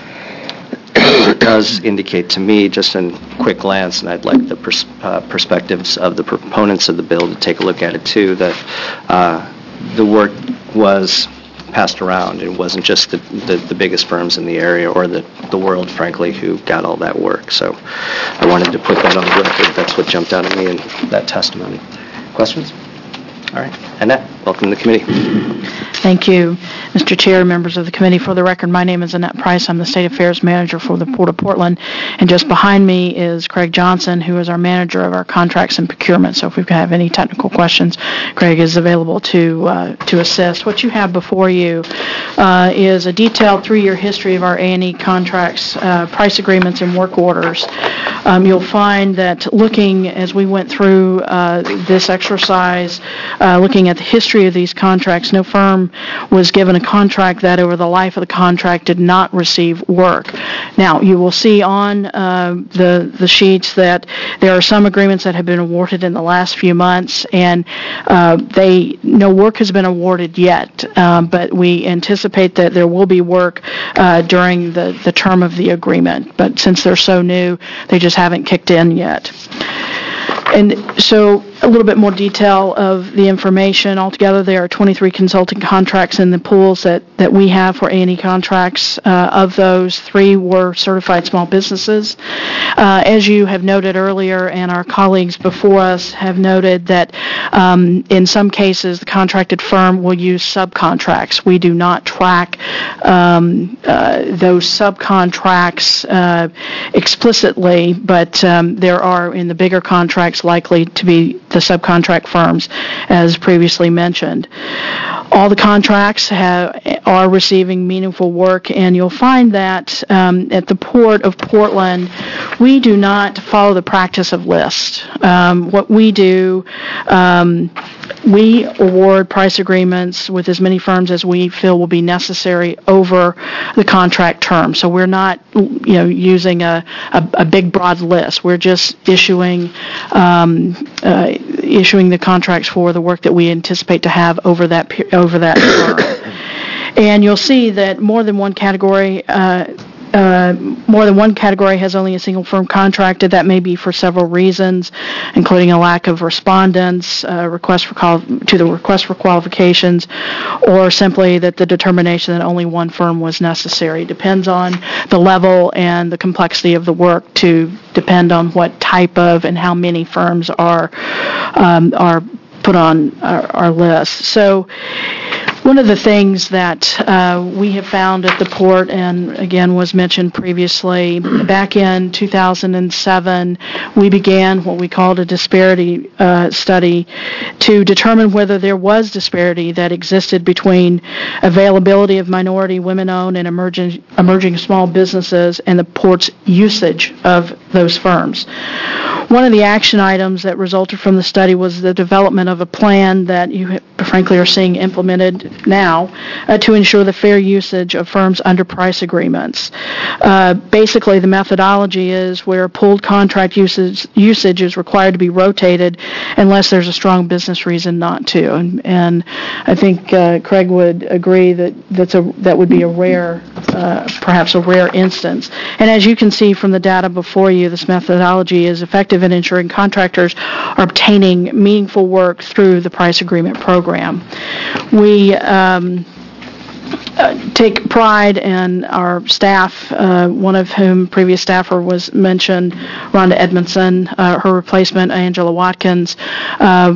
it does indicate to me, just in quick glance, and I'd like the pers- uh, perspectives of the proponents of the bill to take a look at it too, that uh, the work was passed around. It wasn't just the, the, the biggest firms in the area or the, the world, frankly, who got all that work. So I wanted to put that on the record. That's what jumped out at me in that testimony. Questions? All right. Annette, welcome to the committee. Thank you, Mister Chair, members of the committee. For the record, my name is Annette Price. I'm the State Affairs Manager for the Port of Portland. And just behind me is Craig Johnson, who is our Manager of our Contracts and Procurement. So if we have any technical questions, Craig is available to uh, to assist. What you have before you uh, is a detailed three-year history of our A and E contracts, uh, price agreements, and work orders. Um, you'll find that looking, as we went through uh, this exercise, uh, looking at the history of these contracts, no firm was given a contract that over the life of the contract did not receive work. Now, you will see on uh, the, the sheets that there are some agreements that have been awarded in the last few months, and uh, they no work has been awarded yet, um, but we anticipate that there will be work uh, during the, the term of the agreement. But since they're so new, they just haven't kicked in yet. And so a little bit more detail of the information. Altogether, there are twenty-three consulting contracts in the pools that, that we have for A and E contracts. Uh, of those, three were certified small businesses. Uh, as you have noted earlier, and our colleagues before us have noted, that um, in some cases, the contracted firm will use subcontracts. We do not track um, uh, those subcontracts uh, explicitly, but um, there are, in the bigger contracts, likely to be the subcontract firms, as previously mentioned. All the contracts have, are receiving meaningful work, and you'll find that um, at the Port of Portland, we do not follow the practice of list. Um, what we do, um, we award price agreements with as many firms as we feel will be necessary over the contract term. So we're not, you know, using a, a, a big broad list. We're just issuing um, uh, issuing the contracts for the work that we anticipate to have over that over that term. And you'll see that more than one category. Uh, Uh, more than one category has only a single firm contracted. That may be for several reasons, including a lack of respondents, uh, request for qual- to the request for qualifications, or simply that the determination that only one firm was necessary. Depends on the level and the complexity of the work to depend on what type of and how many firms are um, are put on our, our list. So one of the things that uh, we have found at the port, and again was mentioned previously, back in two thousand seven, we began what we called a disparity uh, study to determine whether there was disparity that existed between availability of minority, women-owned, and emerging, emerging small businesses and the port's usage of those firms. One of the action items that resulted from the study was the development of a plan that you frankly are seeing implemented now uh, to ensure the fair usage of firms under price agreements. Uh, basically, the methodology is where pooled contract usage, usage is required to be rotated unless there's a strong business reason not to. And, and I think uh, Craig would agree that that's a, that would be a rare, uh, perhaps a rare instance. And as you can see from the data before you, this methodology is effective in ensuring contractors are obtaining meaningful work through the price agreement program. We um, uh, take pride in our staff, uh, one of whom previous staffer was mentioned, Rhonda Edmondson, uh, her replacement, Angela Watkins. Uh,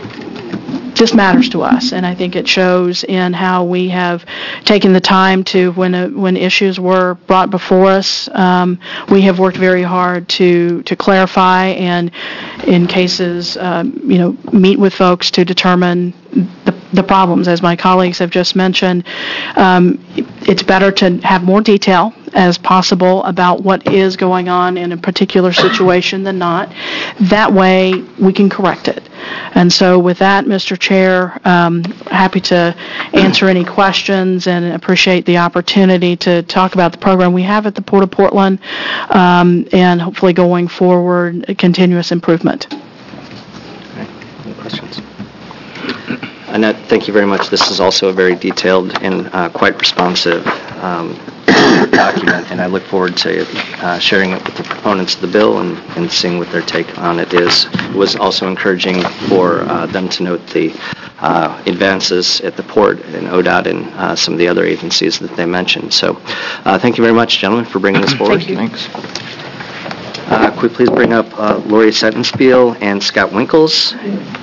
This matters to us, and I think it shows in how we have taken the time to, when uh, when issues were brought before us, um, we have worked very hard to to clarify and, in cases, um, you know, meet with folks to determine the, the problems. As my colleagues have just mentioned, um, it's better to have more detail as possible about what is going on in a particular situation than not. That way, we can correct it. And so with that, Mister Chair, um, happy to answer any questions and appreciate the opportunity to talk about the program we have at the Port of Portland um, and hopefully going forward, continuous improvement. Any questions? Annette, thank you very much. This is also a very detailed and uh, quite responsive um, document, and I look forward to uh, sharing it with the proponents of the bill and, and seeing what their take on it is. It was also encouraging for uh, them to note the uh, advances at the port and O D O T and uh, some of the other agencies that they mentioned. So uh, thank you very much, gentlemen, for bringing this forward. Thank you. Thanks. Uh, could we please bring up uh, Lori Settenspiel and Scott Winkles?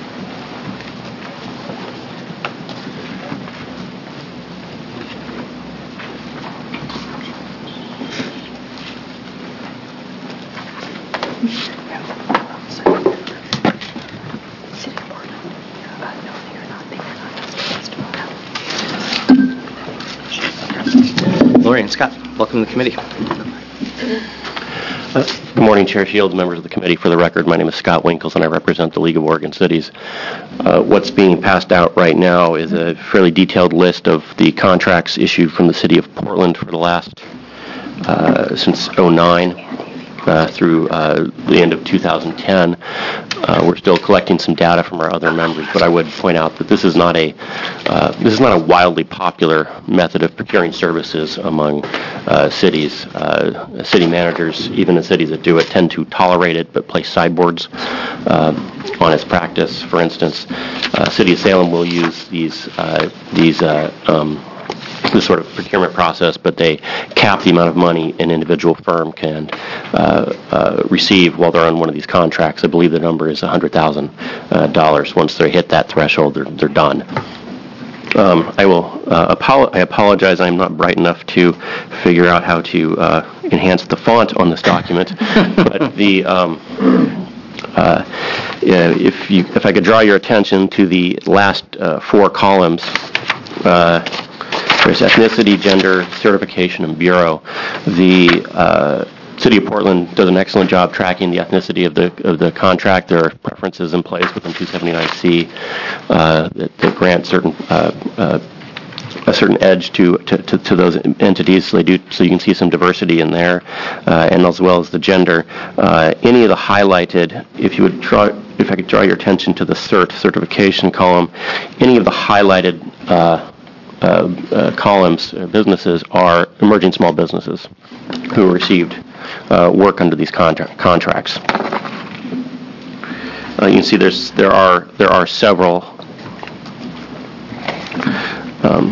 Lori and Scott, welcome to the committee. Uh, Good morning, Chair Shields, members of the committee. For the record, my name is Scott Winkles, and I represent the League of Oregon Cities. Uh, what's being passed out right now is a fairly detailed list of the contracts issued from the City of Portland for the last, uh, since oh nine uh, through uh, the end of two thousand ten. Uh, we're still collecting some data from our other members, but I would point out that this is not a uh, this is not a wildly popular method of procuring services among uh, cities. Uh, city managers, even in cities that do it, tend to tolerate it but place sideboards uh, on its practice. For instance, uh, City of Salem will use these uh, these uh, um, this sort of procurement process, but they cap the amount of money an individual firm can uh, uh, receive while they're on one of these contracts. I believe the number is one hundred thousand dollars. Once they hit that threshold, they're, they're done. Um, I will. Uh, apolo- I apologize. I'm not bright enough to figure out how to uh, enhance the font on this document, but the. Um, uh, if you, if I could draw your attention to the last uh, four columns. Uh, There's ethnicity, gender, certification, and bureau. The uh, City of Portland does an excellent job tracking the ethnicity of the of the contract. There are preferences in place within two seventy-nine C uh, that, that grant certain uh, uh, a certain edge to, to, to, to those entities. So they do. So you can see some diversity in there, uh, and as well as the gender. Uh, any of the highlighted, if you would draw, if I could draw your attention to the cert certification column, any of the highlighted. Uh, Uh, uh, columns, uh, businesses are emerging small businesses who received uh, work under these contra- contracts. Uh, you can see there's there are there are several. Um,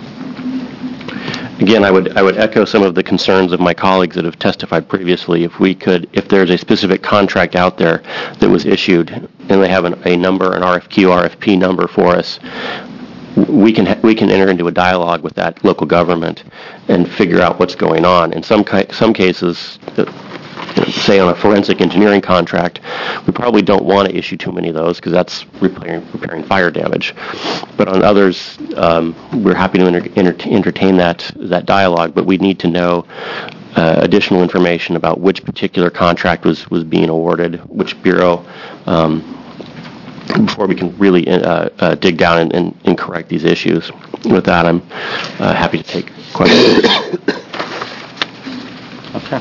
again, I would I would echo some of the concerns of my colleagues that have testified previously. If we could, if there's a specific contract out there that was issued and they have an, a number, an R F Q, R F P number for us. We can ha- we can enter into a dialogue with that local government and figure out what's going on. In some ki- some cases, uh, you know, say on a forensic engineering contract, we probably don't want to issue too many of those because that's repairing, repairing fire damage. But on others, um, we're happy to enter- enter- entertain that that dialogue. But we need to know uh, additional information about which particular contract was was being awarded, which bureau. Um, before we can really uh, uh, dig down and, and, and correct these issues. With that, I'm uh, happy to take questions. Okay.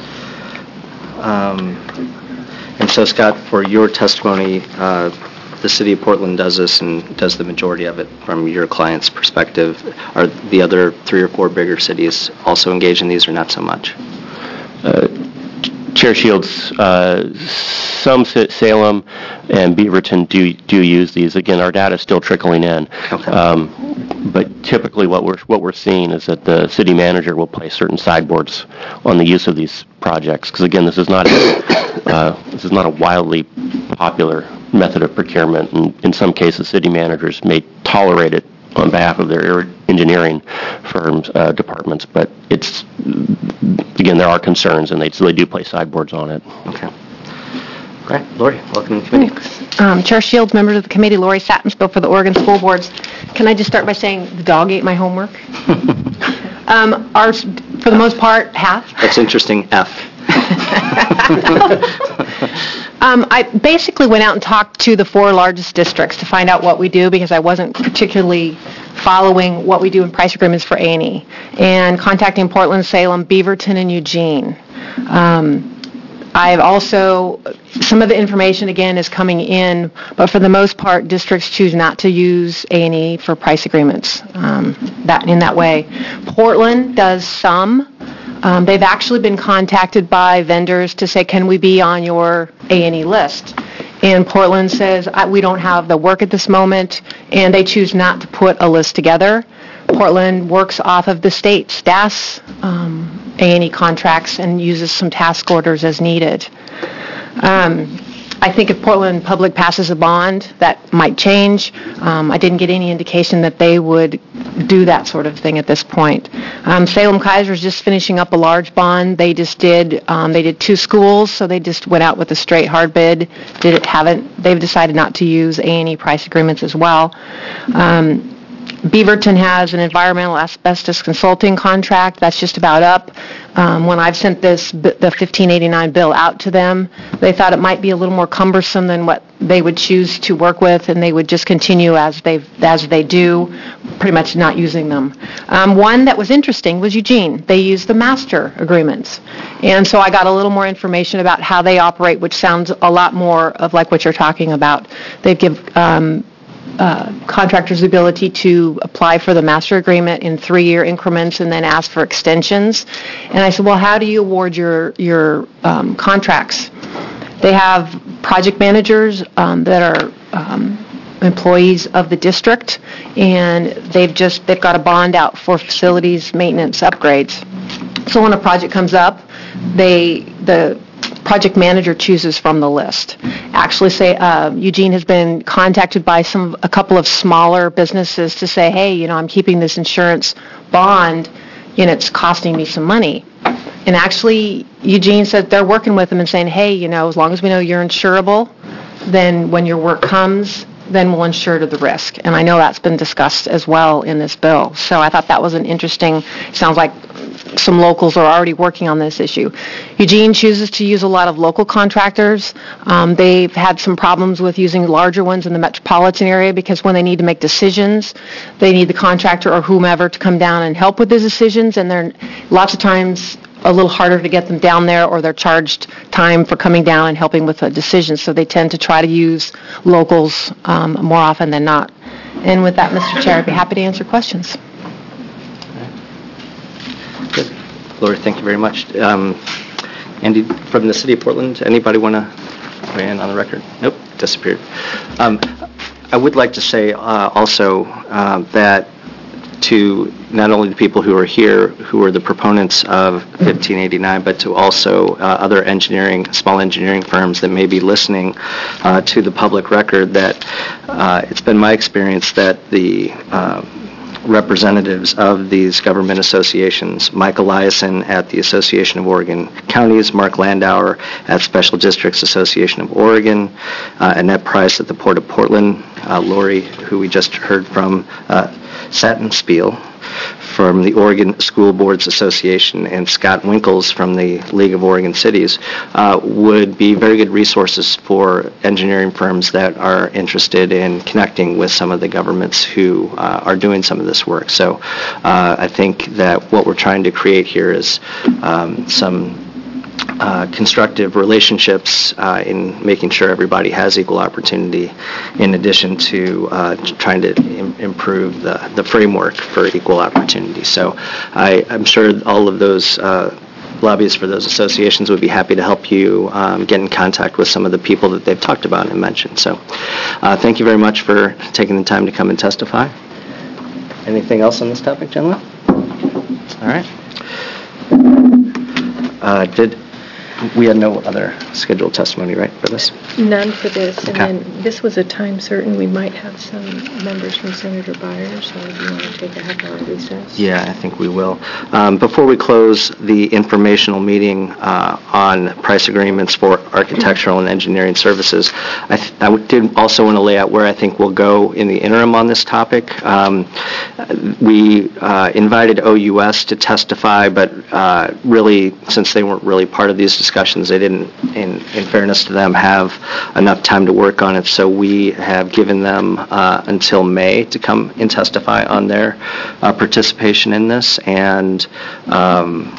Um, and so, Scott, for your testimony, uh, the City of Portland does this and does the majority of it from your client's perspective. Are the other three or four bigger cities also engaged in these or not so much? Uh, Chair Shields, uh, some Salem and Beaverton do do use these. Again, our data is still trickling in, okay. um, but typically what we're what we're seeing is that the city manager will place certain sideboards on the use of these projects. Because again, this is not a, uh, this is not a wildly popular method of procurement, and in some cases, city managers may tolerate it on behalf of their engineering firms, uh, departments, but it's, again, there are concerns, and they, so they do place sideboards on it. Okay. Great. Lori, welcome to the committee. Thanks. Um, Chair Shields, members of the committee, Lori Sattenspiel for the Oregon School Boards. Can I just start by saying the dog ate my homework? Um, Our, for the most part, half. That's interesting, F. Um, I basically went out and talked to the four largest districts to find out what we do because I wasn't particularly following what we do in price agreements for A and E, and contacting Portland, Salem, Beaverton, and Eugene. Um, I've also, some of the information, again, is coming in, but for the most part, districts choose not to use A and E for price agreements um, that in that way. Portland does some. Um, they've actually been contacted by vendors to say, can we be on your A and E list? And Portland says, I, we don't have the work at this moment, and they choose not to put a list together. Portland works off of the state's D A S um, A and E contracts and uses some task orders as needed. Um, I think if Portland Public passes a bond, that might change. Um, I didn't get any indication that they would do that sort of thing at this point. Um, Salem Kaiser is just finishing up a large bond. They just did um, they did two schools, so they just went out with a straight hard bid. Did it haven't they've decided not to use A and E price agreements as well. Um, Beaverton has an environmental asbestos consulting contract. That's just about up. Um, when I've sent this, the fifteen eighty-nine bill out to them, they thought it might be a little more cumbersome than what they would choose to work with, and they would just continue as they as they do, pretty much not using them. Um, one that was interesting was Eugene. They use the master agreements. And so I got a little more information about how they operate, which sounds a lot more of like what you're talking about. They give um, Uh, contractors the ability to apply for the master agreement in three-year increments and then ask for extensions. And I said, well, how do you award your your um, contracts? They have project managers um, that are um, employees of the district, and they've just they've got a bond out for facilities maintenance upgrades. So when a project comes up, they the project manager chooses from the list. Actually, say uh, Eugene has been contacted by some a couple of smaller businesses to say, hey, you know, I'm keeping this insurance bond, and it's costing me some money. And actually, Eugene said they're working with them and saying, hey, you know, as long as we know you're insurable, then when your work comes, then we'll insure to the risk. And I know that's been discussed as well in this bill. So I thought that was an interesting, sounds like some locals are already working on this issue. Eugene chooses to use a lot of local contractors. Um, they've had some problems with using larger ones in the metropolitan area because when they need to make decisions, they need the contractor or whomever to come down and help with the decisions, and they're lots of times a little harder to get them down there, or they're charged time for coming down and helping with the decisions, so they tend to try to use locals um, more often than not. And with that, Mister Chair, I'd be happy to answer questions. Good. Lori, thank you very much. Um, Andy, from the City of Portland, anybody want to weigh in on the record? Nope, disappeared. Um, I would like to say uh, also uh, that to not only the people who are here, who are the proponents of fifteen eighty-nine, but to also uh, other engineering, small engineering firms that may be listening uh, to the public record, that uh, it's been my experience that the uh, representatives of these government associations, Mike Eliason at the Association of Oregon Counties, Mark Landauer at Special Districts Association of Oregon, uh, Annette Price at the Port of Portland, uh, Lori, who we just heard from, uh, Sattenspiel from the Oregon School Boards Association, and Scott Winkles from the League of Oregon Cities uh, would be very good resources for engineering firms that are interested in connecting with some of the governments who uh, are doing some of this work. So uh, I think that what we're trying to create here is um, some Uh, constructive relationships uh, in making sure everybody has equal opportunity, in addition to uh, trying to im- improve the, the framework for equal opportunity. So I, I'm sure all of those uh, lobbyists for those associations would be happy to help you um, get in contact with some of the people that they've talked about and mentioned. So uh, thank you very much for taking the time to come and testify. Anything else on this topic, gentlemen? All right. Uh, did we had no other scheduled testimony, right, for this? None for this. And Okay. then this was a time certain. We might have some members from Senator Byers, so if you want to take a half hour recess. Yeah, I think we will. Um, Before we close the informational meeting uh, on price agreements for architectural and engineering services, I th- I w- did also want to lay out where I think we'll go in the interim on this topic. Um, We uh, invited O U S to testify, but uh, really, since they weren't really part of these discussions, they didn't, in in fairness to them, have enough time to work on it, so we have given them uh, until May to come and testify on their uh, participation in this, and um,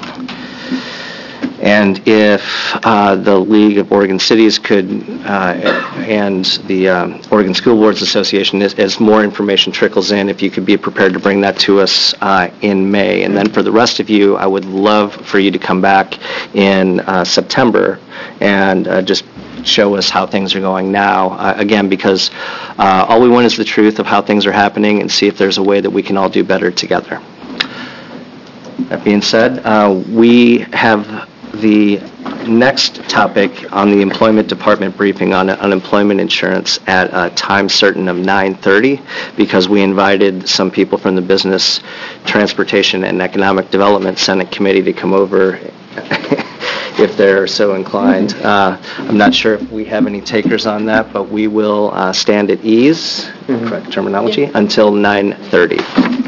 and if uh, the League of Oregon Cities could, uh, and the um, Oregon School Boards Association, as, as more information trickles in, if you could be prepared to bring that to us uh, in May. And then for the rest of you, I would love for you to come back in uh, September and uh, just show us how things are going now, uh, again, because uh, all we want is the truth of how things are happening and see if there's a way that we can all do better together. That being said, uh, we have the next topic on the Employment Department briefing on unemployment insurance at a time certain of nine thirty, because we invited some people from the Business, Transportation, and Economic Development Senate Committee to come over if they're so inclined. Uh, I'm not sure if we have any takers on that, but we will uh, stand at ease, correct terminology, until nine thirty.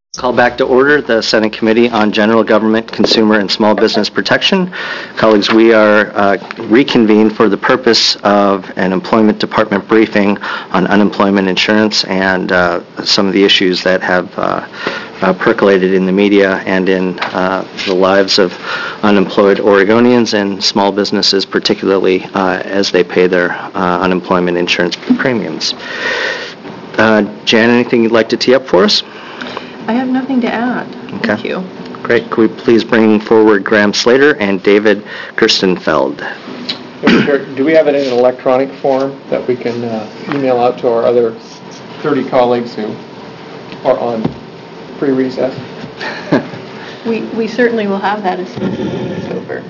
Call back to order the Senate Committee on General Government, Consumer, and Small Business Protection. Colleagues, we are uh, reconvened for the purpose of an Employment Department briefing on unemployment insurance and uh, some of the issues that have uh, uh, percolated in the media and in uh, the lives of unemployed Oregonians and small businesses, particularly uh, as they pay their uh, unemployment insurance premiums. Uh, Jan, anything you'd like to tee up for us? I have nothing to add. Okay. Thank you. Great. Could we please bring forward Graham Slater and David Gerstenfeld? Mister Chair, do we have it in an electronic form that we can uh, email out to our other thirty colleagues who are on pre-recess? We we certainly will have that as soon as the meeting is over.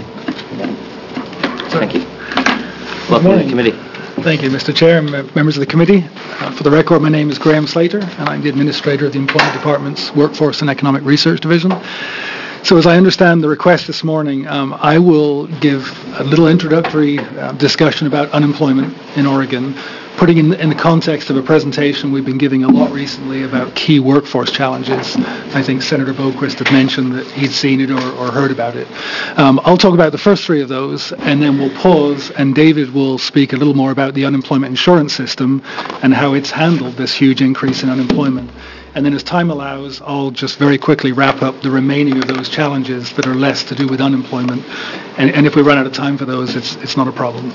Thank you. Welcome to the committee. Thank you, Mister Chair and members of the committee. Uh, for the record, my name is Graham Slater, and I'm the Administrator of the Employment Department's Workforce and Economic Research Division. So as I understand the request this morning, um, I will give a little introductory uh, discussion about unemployment in Oregon, putting in, in the context of a presentation we've been giving a lot recently about key workforce challenges. I think Senator Boquist had mentioned that he'd seen it or, or heard about it. Um, I'll talk about the first three of those, and then we'll pause, and David will speak a little more about the unemployment insurance system and how it's handled this huge increase in unemployment. And then as time allows, I'll just very quickly wrap up the remaining of those challenges that are less to do with unemployment. And, and if we run out of time for those, it's, it's not a problem.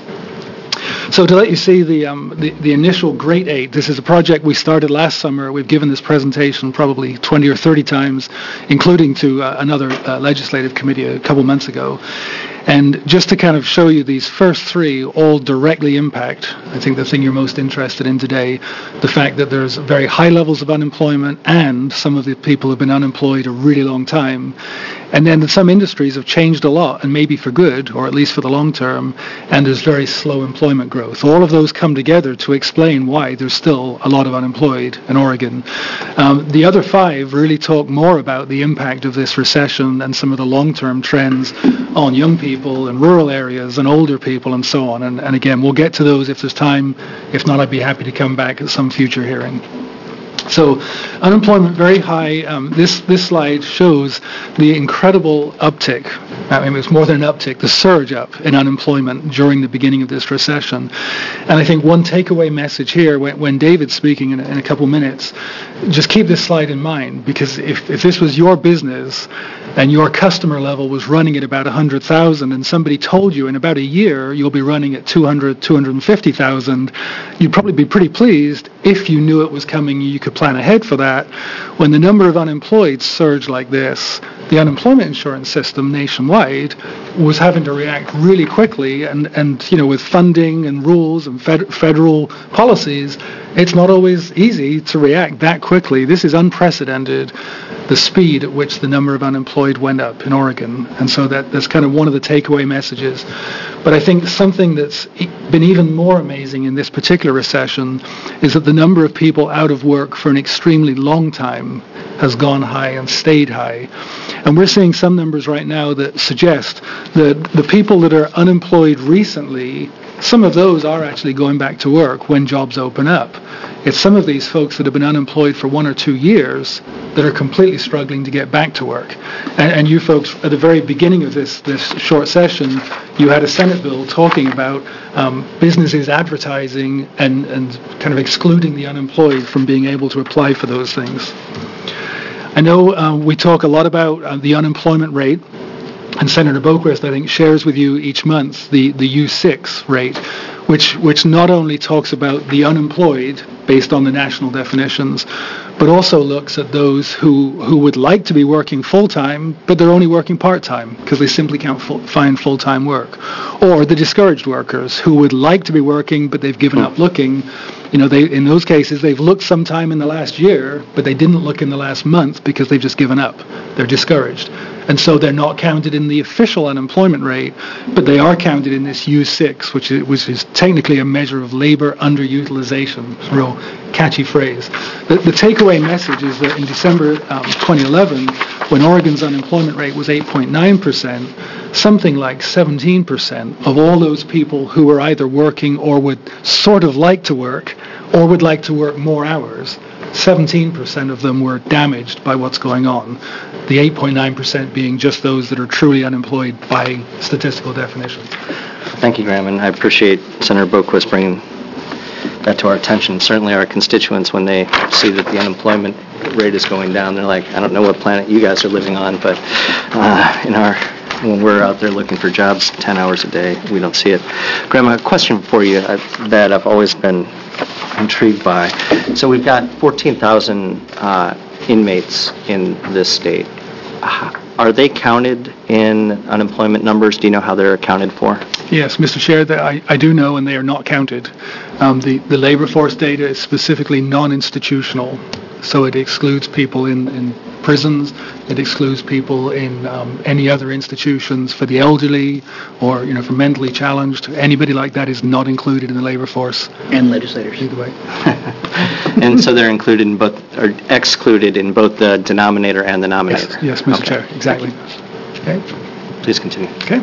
So to let you see the, um, the the initial Great Eight, this is a project we started last summer. We've given this presentation probably twenty or thirty times, including to uh, another uh, legislative committee a couple months ago. And just to kind of show you these first three all directly impact, I think the thing you're most interested in today, the fact that there's very high levels of unemployment and some of the people have been unemployed a really long time. And then some industries have changed a lot, and maybe for good, or at least for the long term, and there's very slow employment growth. All of those come together to explain why there's still a lot of unemployed in Oregon. Um, the other five really talk more about the impact of this recession and some of the long-term trends on young people and rural areas and older people and so on. And, and again, we'll get to those if there's time. If not, I'd be happy to come back at some future hearing. So unemployment very high. Um, this this slide shows the incredible uptick. I mean, it was more than an uptick, the surge up in unemployment during the beginning of this recession. And I think one takeaway message here, when, when David's speaking in a, in a couple minutes, just keep this slide in mind, because if, if this was your business and your customer level was running at about one hundred thousand and somebody told you in about a year you'll be running at two hundred, two hundred fifty thousand, you'd probably be pretty pleased if you knew it was coming, you could plan ahead for that. When the number of unemployed surged like this, the unemployment insurance system nationwide was having to react really quickly, and, and you know, with funding and rules and fed, federal policies, it's not always easy to react that quickly. This is unprecedented, the speed at which the number of unemployed went up in Oregon. And so that, that's kind of one of the takeaway messages. But I think something that's been even more amazing in this particular recession is that the number of people out of work for an extremely long time has gone high and stayed high. And we're seeing some numbers right now that suggest that the people that are unemployed recently, some of those are actually going back to work when jobs open up. It's some of these folks that have been unemployed for one or two years that are completely struggling to get back to work. And, and you folks, at the very beginning of this, this short session, you had a Senate bill talking about um, businesses advertising and, and kind of excluding the unemployed from being able to apply for those things. I know uh, we talk a lot about uh, the unemployment rate, and Senator Boquist, I think, shares with you each month the, the U six rate, which which not only talks about the unemployed based on the national definitions, but also looks at those who, who would like to be working full-time, but they're only working part-time because they simply can't full, find full-time work. Or the discouraged workers who would like to be working, but they've given up looking. You know, they, in those cases, they've looked sometime in the last year, but they didn't look in the last month because they've just given up. They're discouraged. And so they're not counted in the official unemployment rate, but they are counted in this U six, which is, which is technically a measure of labor underutilization. It's a real catchy phrase. The, the takeaway message is that in December um, twenty eleven, when Oregon's unemployment rate was eight point nine percent, something like seventeen percent of all those people who were either working or would sort of like to work or would like to work more hours seventeen percent of them were damaged by what's going on. The eight point nine percent being just those that are truly unemployed by statistical definition. Thank you, Graham, and I appreciate Senator Boquist bringing that to our attention. Certainly our constituents, when they see that the unemployment rate is going down, they're like, I don't know what planet you guys are living on, but uh, in our when we're out there looking for jobs ten hours a day, we don't see it. Graham, a question for you uh, that I've always been intrigued by. So we've got fourteen thousand uh, inmates in this state. Uh, are they counted in unemployment numbers? Do you know how they're accounted for? Yes, Mister Chair, that I, I do know, and they are not counted. Um, the, the labor force data is specifically non-institutional, so it excludes people in, in prisons, it excludes people in um, any other institutions for the elderly or, you know, for mentally challenged. Anybody like that is not included in the labor force. And legislators. Either way. And so they're included in both, or excluded in both the denominator and the nominator? Yes, yes Mister Okay. Chair, exactly. Okay. Please continue. Okay.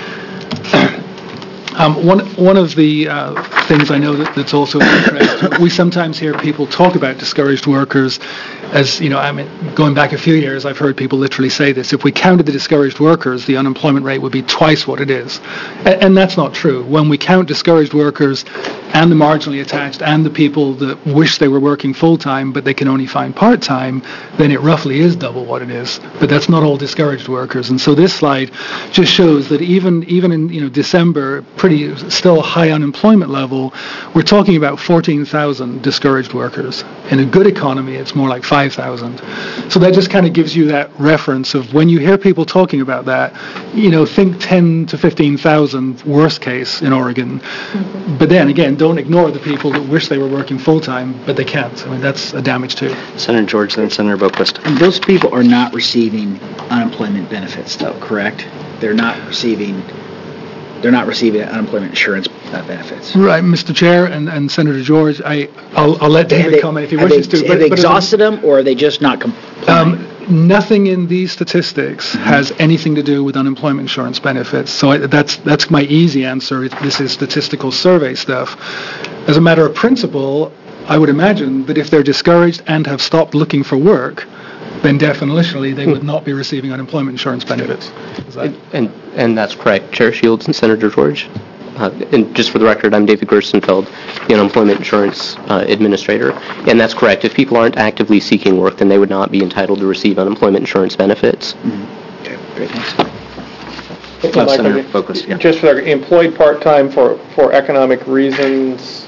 Um, one one of the uh, things I know that, that's also of interest, we sometimes hear people talk about discouraged workers as, you know, I mean, going back a few years, I've heard people literally say this: if we counted the discouraged workers, the unemployment rate would be twice what it is. And, and that's not true. When we count discouraged workers and the marginally attached and the people that wish they were working full-time but they can only find part-time, then it roughly is double what it is. But that's not all discouraged workers. And so this slide just shows that even even in, you know, December, pretty still high unemployment level, we're talking about fourteen thousand discouraged workers. In a good economy, it's more like five thousand. So that just kind of gives you that reference of when you hear people talking about that, you know, think ten to fifteen thousand worst case in Oregon. Mm-hmm. But then again, don't ignore the people that wish they were working full-time, but they can't. I mean, that's a damage too. Senator George, then Senator Boquist. And those people are not receiving unemployment benefits, though, correct? They're not receiving, they're not receiving unemployment insurance uh, benefits. Right, Mister Chair and, and Senator George, I, I'll, I'll let David they, comment if he have wishes they, to. Have they exhausted them, or are they just not complying? Um, Nothing in these statistics mm-hmm. has anything to do with unemployment insurance benefits. So I, that's that's my easy answer. This is statistical survey stuff. As a matter of principle, I would imagine that if they're discouraged and have stopped looking for work, then definitionally they would not be receiving unemployment insurance benefits. And, and and that's correct, Chair Shields and Senator George. Uh, and just for the record, I'm David Gerstenfeld, the Unemployment Insurance uh, Administrator. And that's correct. If people aren't actively seeking work, then they would not be entitled to receive unemployment insurance benefits. Mm-hmm. Okay, great, thanks. Uh, Senator Boquist, yeah. Just for the employed part-time for, for economic reasons,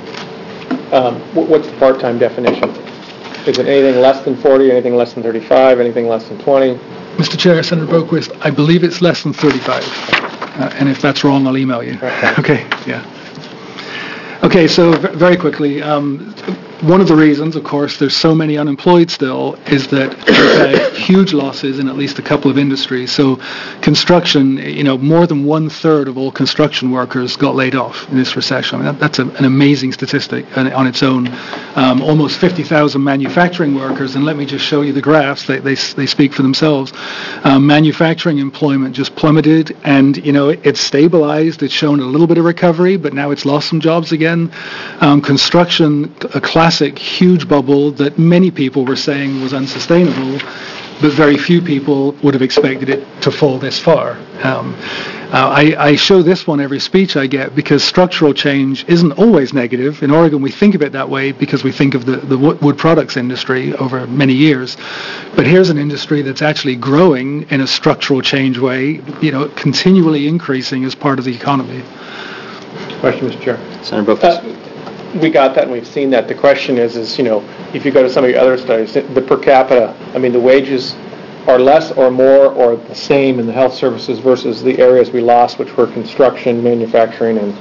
um, what's the part-time definition? Is it anything less than forty, anything less than thirty-five, anything less than twenty? Mister Chair, Senator Boquist, I believe it's less than thirty-five. Uh, and if that's wrong, I'll email you. Okay, okay yeah. Okay, so v- very quickly, um, one of the reasons, of course, there's so many unemployed still is that we've had huge losses in at least a couple of industries. So construction, you know, more than one-third of all construction workers got laid off in this recession. I mean, that, that's a, an amazing statistic on its own. Um, almost fifty thousand manufacturing workers, and let me just show you the graphs. They, they, they speak for themselves. Um, manufacturing employment just plummeted, and, you know, it's stabilized. It's shown a little bit of recovery, but now it's lost some jobs again. Um, construction, a classic huge bubble that many people were saying was unsustainable, but very few people would have expected it to fall this far. Um, uh, I, I show this one every speech I get because structural change isn't always negative. In Oregon, we think of it that way because we think of the, the wood products industry over many years. But here's an industry that's actually growing in a structural change way, you know, continually increasing as part of the economy. Question, Mister Chair. Senator Boquist. Uh, we got that and we've seen that. The question is, is, you know, if you go to some of your other studies, the per capita, I mean, the wages are less or more or the same in the health services versus the areas we lost, which were construction, manufacturing, and...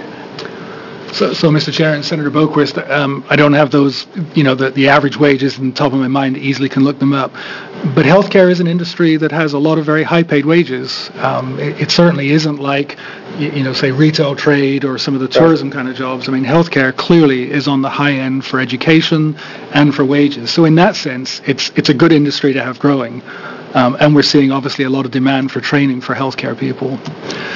So, so Mister Chair and Senator Boquist, um, I don't have those, you know, the, the average wages on the top of my mind, easily can look them up. But healthcare is an industry that has a lot of very high-paid wages. Um, it, it certainly isn't like, you, you know, say retail trade or some of the tourism kind of jobs. I mean, healthcare clearly is on the high end for education and for wages. So in that sense, it's it's a good industry to have growing. Um, and we're seeing obviously a lot of demand for training for healthcare people.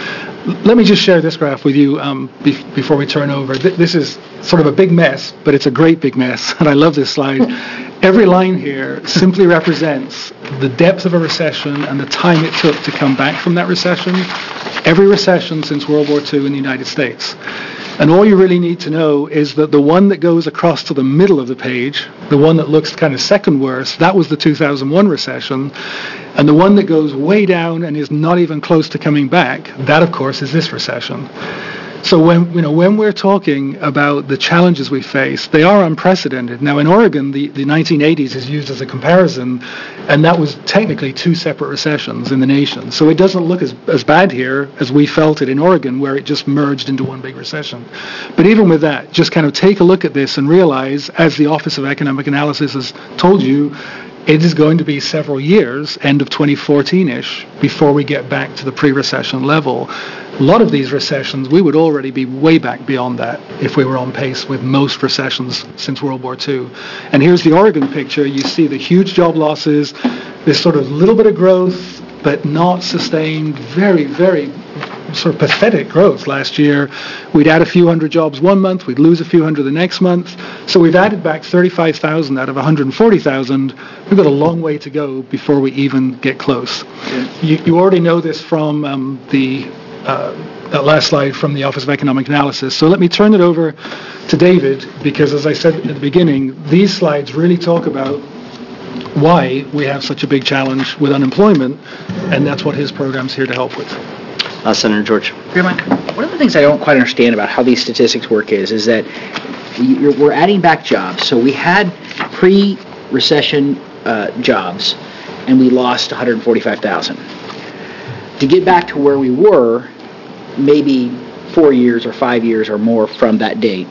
let me just share this graph with you um, be- before we turn over. Th- this is sort of a big mess, but it's a great big mess, and I love this slide. Every line here simply represents the depth of a recession and the time it took to come back from that recession. Every recession since World War Two in the United States. And all you really need to know is that the one that goes across to the middle of the page, the one that looks kind of second worst, that was the two thousand one recession. And the one that goes way down and is not even close to coming back, that of course is this recession. So when you know when we're talking about the challenges we face, they are unprecedented. Now in Oregon, the, the nineteen eighties is used as a comparison, and that was technically two separate recessions in the nation. So it doesn't look as, as bad here as we felt it in Oregon, where it just merged into one big recession. But even with that, just kind of take a look at this and realize, as the Office of Economic Analysis has told you, it is going to be several years, end of twenty fourteen-ish, before we get back to the pre-recession level. A lot of these recessions, we would already be way back beyond that if we were on pace with most recessions since World War Two. And here's the Oregon picture. You see the huge job losses, this sort of little bit of growth, but not sustained, very, very sort of pathetic growth last year. We'd add a few hundred jobs one month, we'd lose a few hundred the next month. So we've added back thirty-five thousand out of one hundred forty thousand. We've got a long way to go before we even get close. You, you already know this from um, the uh, that last slide from the Office of Economic Analysis. So let me turn it over to David, because as I said at the beginning, these slides really talk about why we have such a big challenge with unemployment, and that's what his program's here to help with. Uh, Senator George. One of the things I don't quite understand about how these statistics work is, is that you're, we're adding back jobs. So we had pre-recession uh, jobs, and we lost one hundred forty-five thousand. To get back to where we were, maybe four years or five years or more from that date.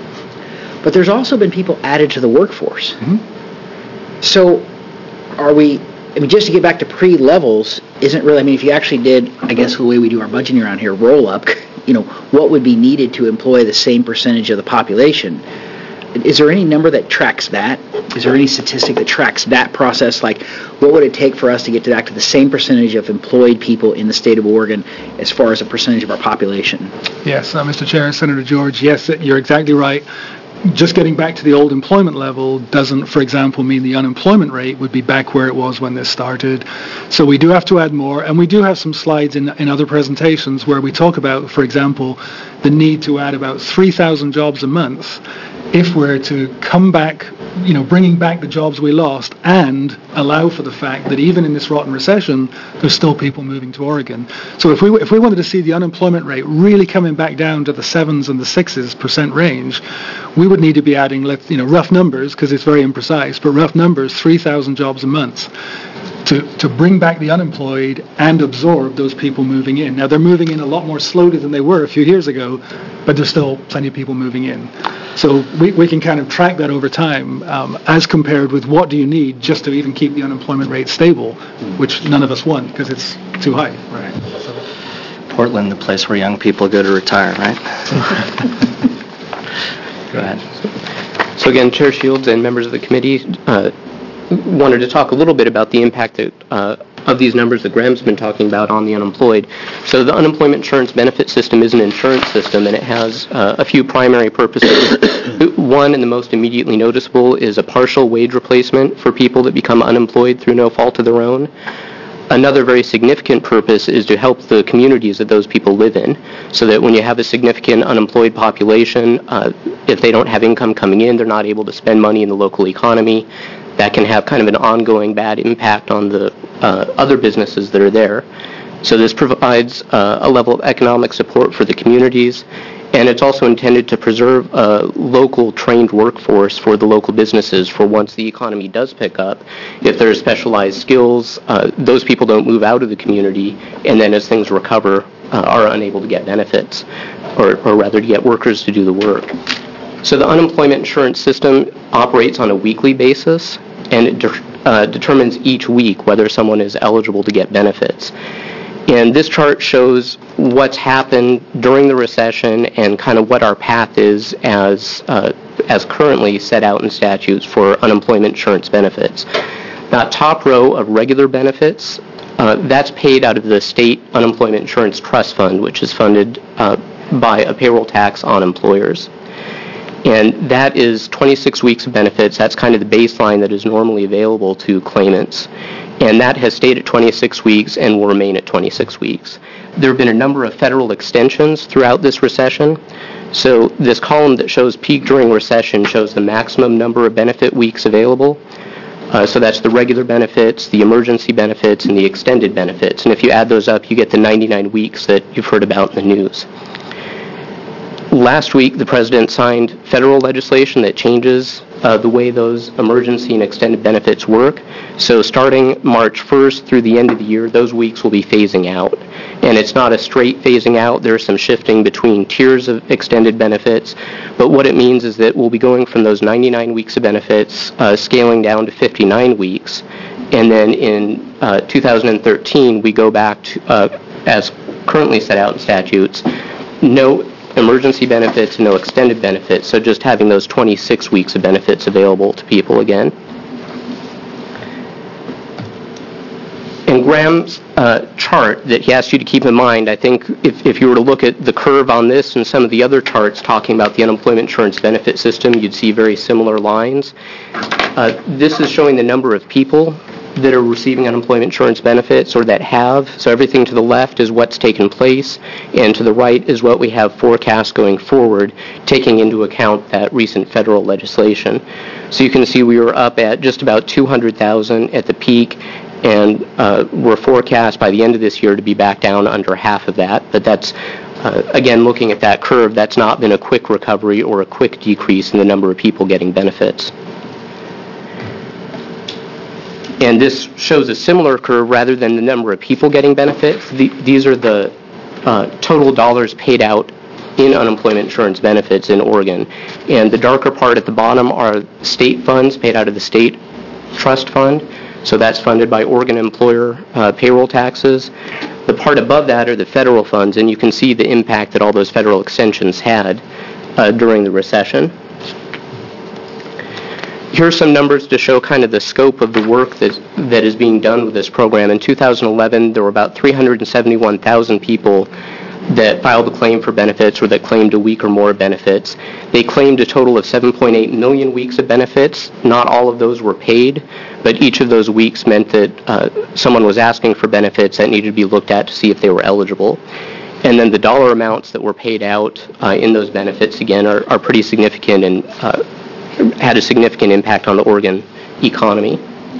But there's also been people added to the workforce. Mm-hmm. So are we... I mean, just to get back to pre-levels isn't really, I mean, if you actually did, I guess the way we do our budgeting around here, roll up, you know, what would be needed to employ the same percentage of the population? Is there any number that tracks that? Is there any statistic that tracks that process? Like, what would it take for us to get to back to the same percentage of employed people in the state of Oregon as far as a percentage of our population? Yes, uh, Mister Chair, Senator George, yes, you're exactly right. Just getting back to the old employment level doesn't, for example, mean the unemployment rate would be back where it was when this started. So we do have to add more, and we do have some slides in, in other presentations where we talk about, for example, the need to add about three thousand jobs a month if we're to come back, you know, bringing back the jobs we lost and allow for the fact that even in this rotten recession, there's still people moving to Oregon. So if we if we wanted to see the unemployment rate really coming back down to the sevens and the sixes percent range, we would need to be adding, let's, you know, rough numbers, because it's very imprecise, but rough numbers, three thousand jobs a month to, to bring back the unemployed and absorb those people moving in. Now, they're moving in a lot more slowly than they were a few years ago, but there's still plenty of people moving in. So we, we can kind of track that over time um, as compared with what do you need just to even keep the unemployment rate stable, which none of us want because it's too high. Right. So. Portland, the place where young people go to retire, right? Go ahead. So again, Chair Shields and members of the committee uh, wanted to talk a little bit about the impact that, uh, of these numbers that Graham's been talking about on the unemployed. So the unemployment insurance benefit system is an insurance system, and it has uh, a few primary purposes. One, and the most immediately noticeable, is a partial wage replacement for people that become unemployed through no fault of their own. Another very significant purpose is to help the communities that those people live in, so that when you have a significant unemployed population, uh, if they don't have income coming in, they're not able to spend money in the local economy. That can have kind of an ongoing bad impact on the uh, other businesses that are there. So this provides uh, a level of economic support for the communities, and it's also intended to preserve a local trained workforce for the local businesses for once the economy does pick up. If there are specialized skills, uh, those people don't move out of the community, and then as things recover, uh, are unable to get benefits, or, or rather to get workers to do the work. So the unemployment insurance system operates on a weekly basis, and it de- uh, determines each week whether someone is eligible to get benefits. And this chart shows what's happened during the recession and kind of what our path is as uh, as currently set out in statutes for unemployment insurance benefits. That top row of regular benefits Uh, that's paid out of the State Unemployment Insurance Trust Fund, which is funded uh, by a payroll tax on employers. And that is twenty-six weeks of benefits. That's kind of the baseline that is normally available to claimants. And that has stayed at twenty-six weeks and will remain at twenty-six weeks. There have been a number of federal extensions throughout this recession. So this column that shows peak during recession shows the maximum number of benefit weeks available. Uh, so that's the regular benefits, the emergency benefits, and the extended benefits. And if you add those up, you get the ninety-nine weeks that you've heard about in the news. Last week, the President signed federal legislation that changes uh, the way those emergency and extended benefits work. So starting March first through the end of the year, those weeks will be phasing out. And it's not a straight phasing out. There's some shifting between tiers of extended benefits. But what it means is that we'll be going from those ninety-nine weeks of benefits, uh, scaling down to fifty-nine weeks. And then in uh, two thousand thirteen, we go back to, uh, as currently set out in statutes, no emergency benefits, no extended benefits, so just having those twenty-six weeks of benefits available to people again. And Graham's uh, chart that he asked you to keep in mind, I think if, if you were to look at the curve on this and some of the other charts talking about the unemployment insurance benefit system, you'd see very similar lines. Uh, this is showing the number of people that are receiving unemployment insurance benefits or that have. So everything to the left is what's taken place, and to the right is what we have forecast going forward, taking into account that recent federal legislation. So you can see we were up at just about two hundred thousand at the peak, and uh, we're forecast by the end of this year to be back down under half of that. But that's, uh, again, looking at that curve, that's not been a quick recovery or a quick decrease in the number of people getting benefits. And this shows a similar curve rather than the number of people getting benefits. The, these are the uh, total dollars paid out in unemployment insurance benefits in Oregon. And the darker part at the bottom are state funds paid out of the state trust fund. So that's funded by Oregon employer uh, payroll taxes. The part above that are the federal funds, and you can see the impact that all those federal extensions had uh, during the recession. Here are some numbers to show kind of the scope of the work that, that is being done with this program. In two thousand eleven, there were about three hundred seventy-one thousand people that filed a claim for benefits or that claimed a week or more benefits. They claimed a total of seven point eight million weeks of benefits. Not all of those were paid, but each of those weeks meant that uh, someone was asking for benefits that needed to be looked at to see if they were eligible. And then the dollar amounts that were paid out uh, in those benefits, again, are, are pretty significant and uh, had a significant impact on the Oregon economy.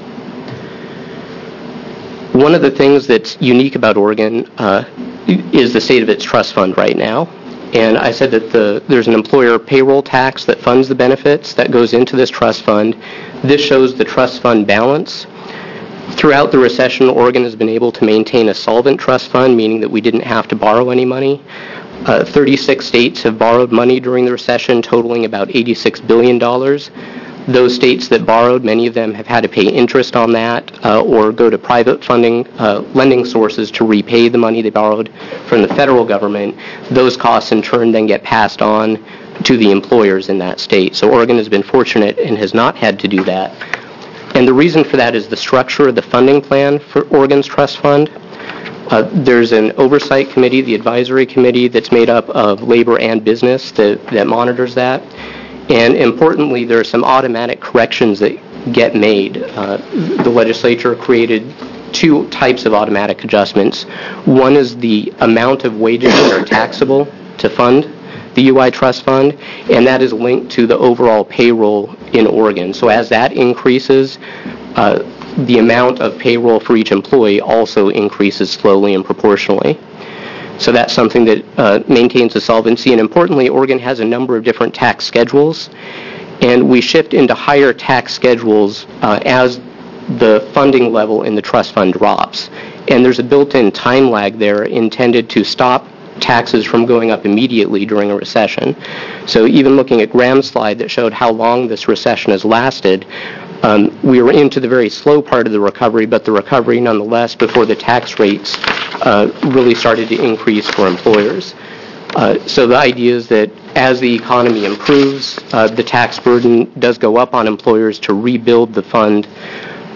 One of the things that's unique about Oregon uh, is the state of its trust fund right now. And I said that the, there's an employer payroll tax that funds the benefits that goes into this trust fund. This shows the trust fund balance. Throughout the recession, Oregon has been able to maintain a solvent trust fund, meaning that we didn't have to borrow any money. Uh, thirty-six states have borrowed money during the recession, totaling about eighty-six billion dollars. Those states that borrowed, many of them have had to pay interest on that uh, or go to private funding, uh, lending sources to repay the money they borrowed from the federal government. Those costs, in turn, then get passed on to the employers in that state. So Oregon has been fortunate and has not had to do that. And the reason for that is the structure of the funding plan for Oregon's trust fund. Uh, there's an oversight committee, the advisory committee, that's made up of labor and business that, that monitors that. And importantly, there are some automatic corrections that get made. Uh, the legislature created two types of automatic adjustments. One is the amount of wages that are taxable to fund the U I Trust Fund, and that is linked to the overall payroll in Oregon. So as that increases, uh, the amount of payroll for each employee also increases slowly and proportionally. So that's something that uh, maintains the solvency. And importantly, Oregon has a number of different tax schedules, and we shift into higher tax schedules uh, as the funding level in the trust fund drops. And there's a built-in time lag there intended to stop taxes from going up immediately during a recession. So even looking at Graham's slide that showed how long this recession has lasted, Um, we were into the very slow part of the recovery, but the recovery nonetheless before the tax rates uh, really started to increase for employers. Uh, so the idea is that as the economy improves, uh, the tax burden does go up on employers to rebuild the fund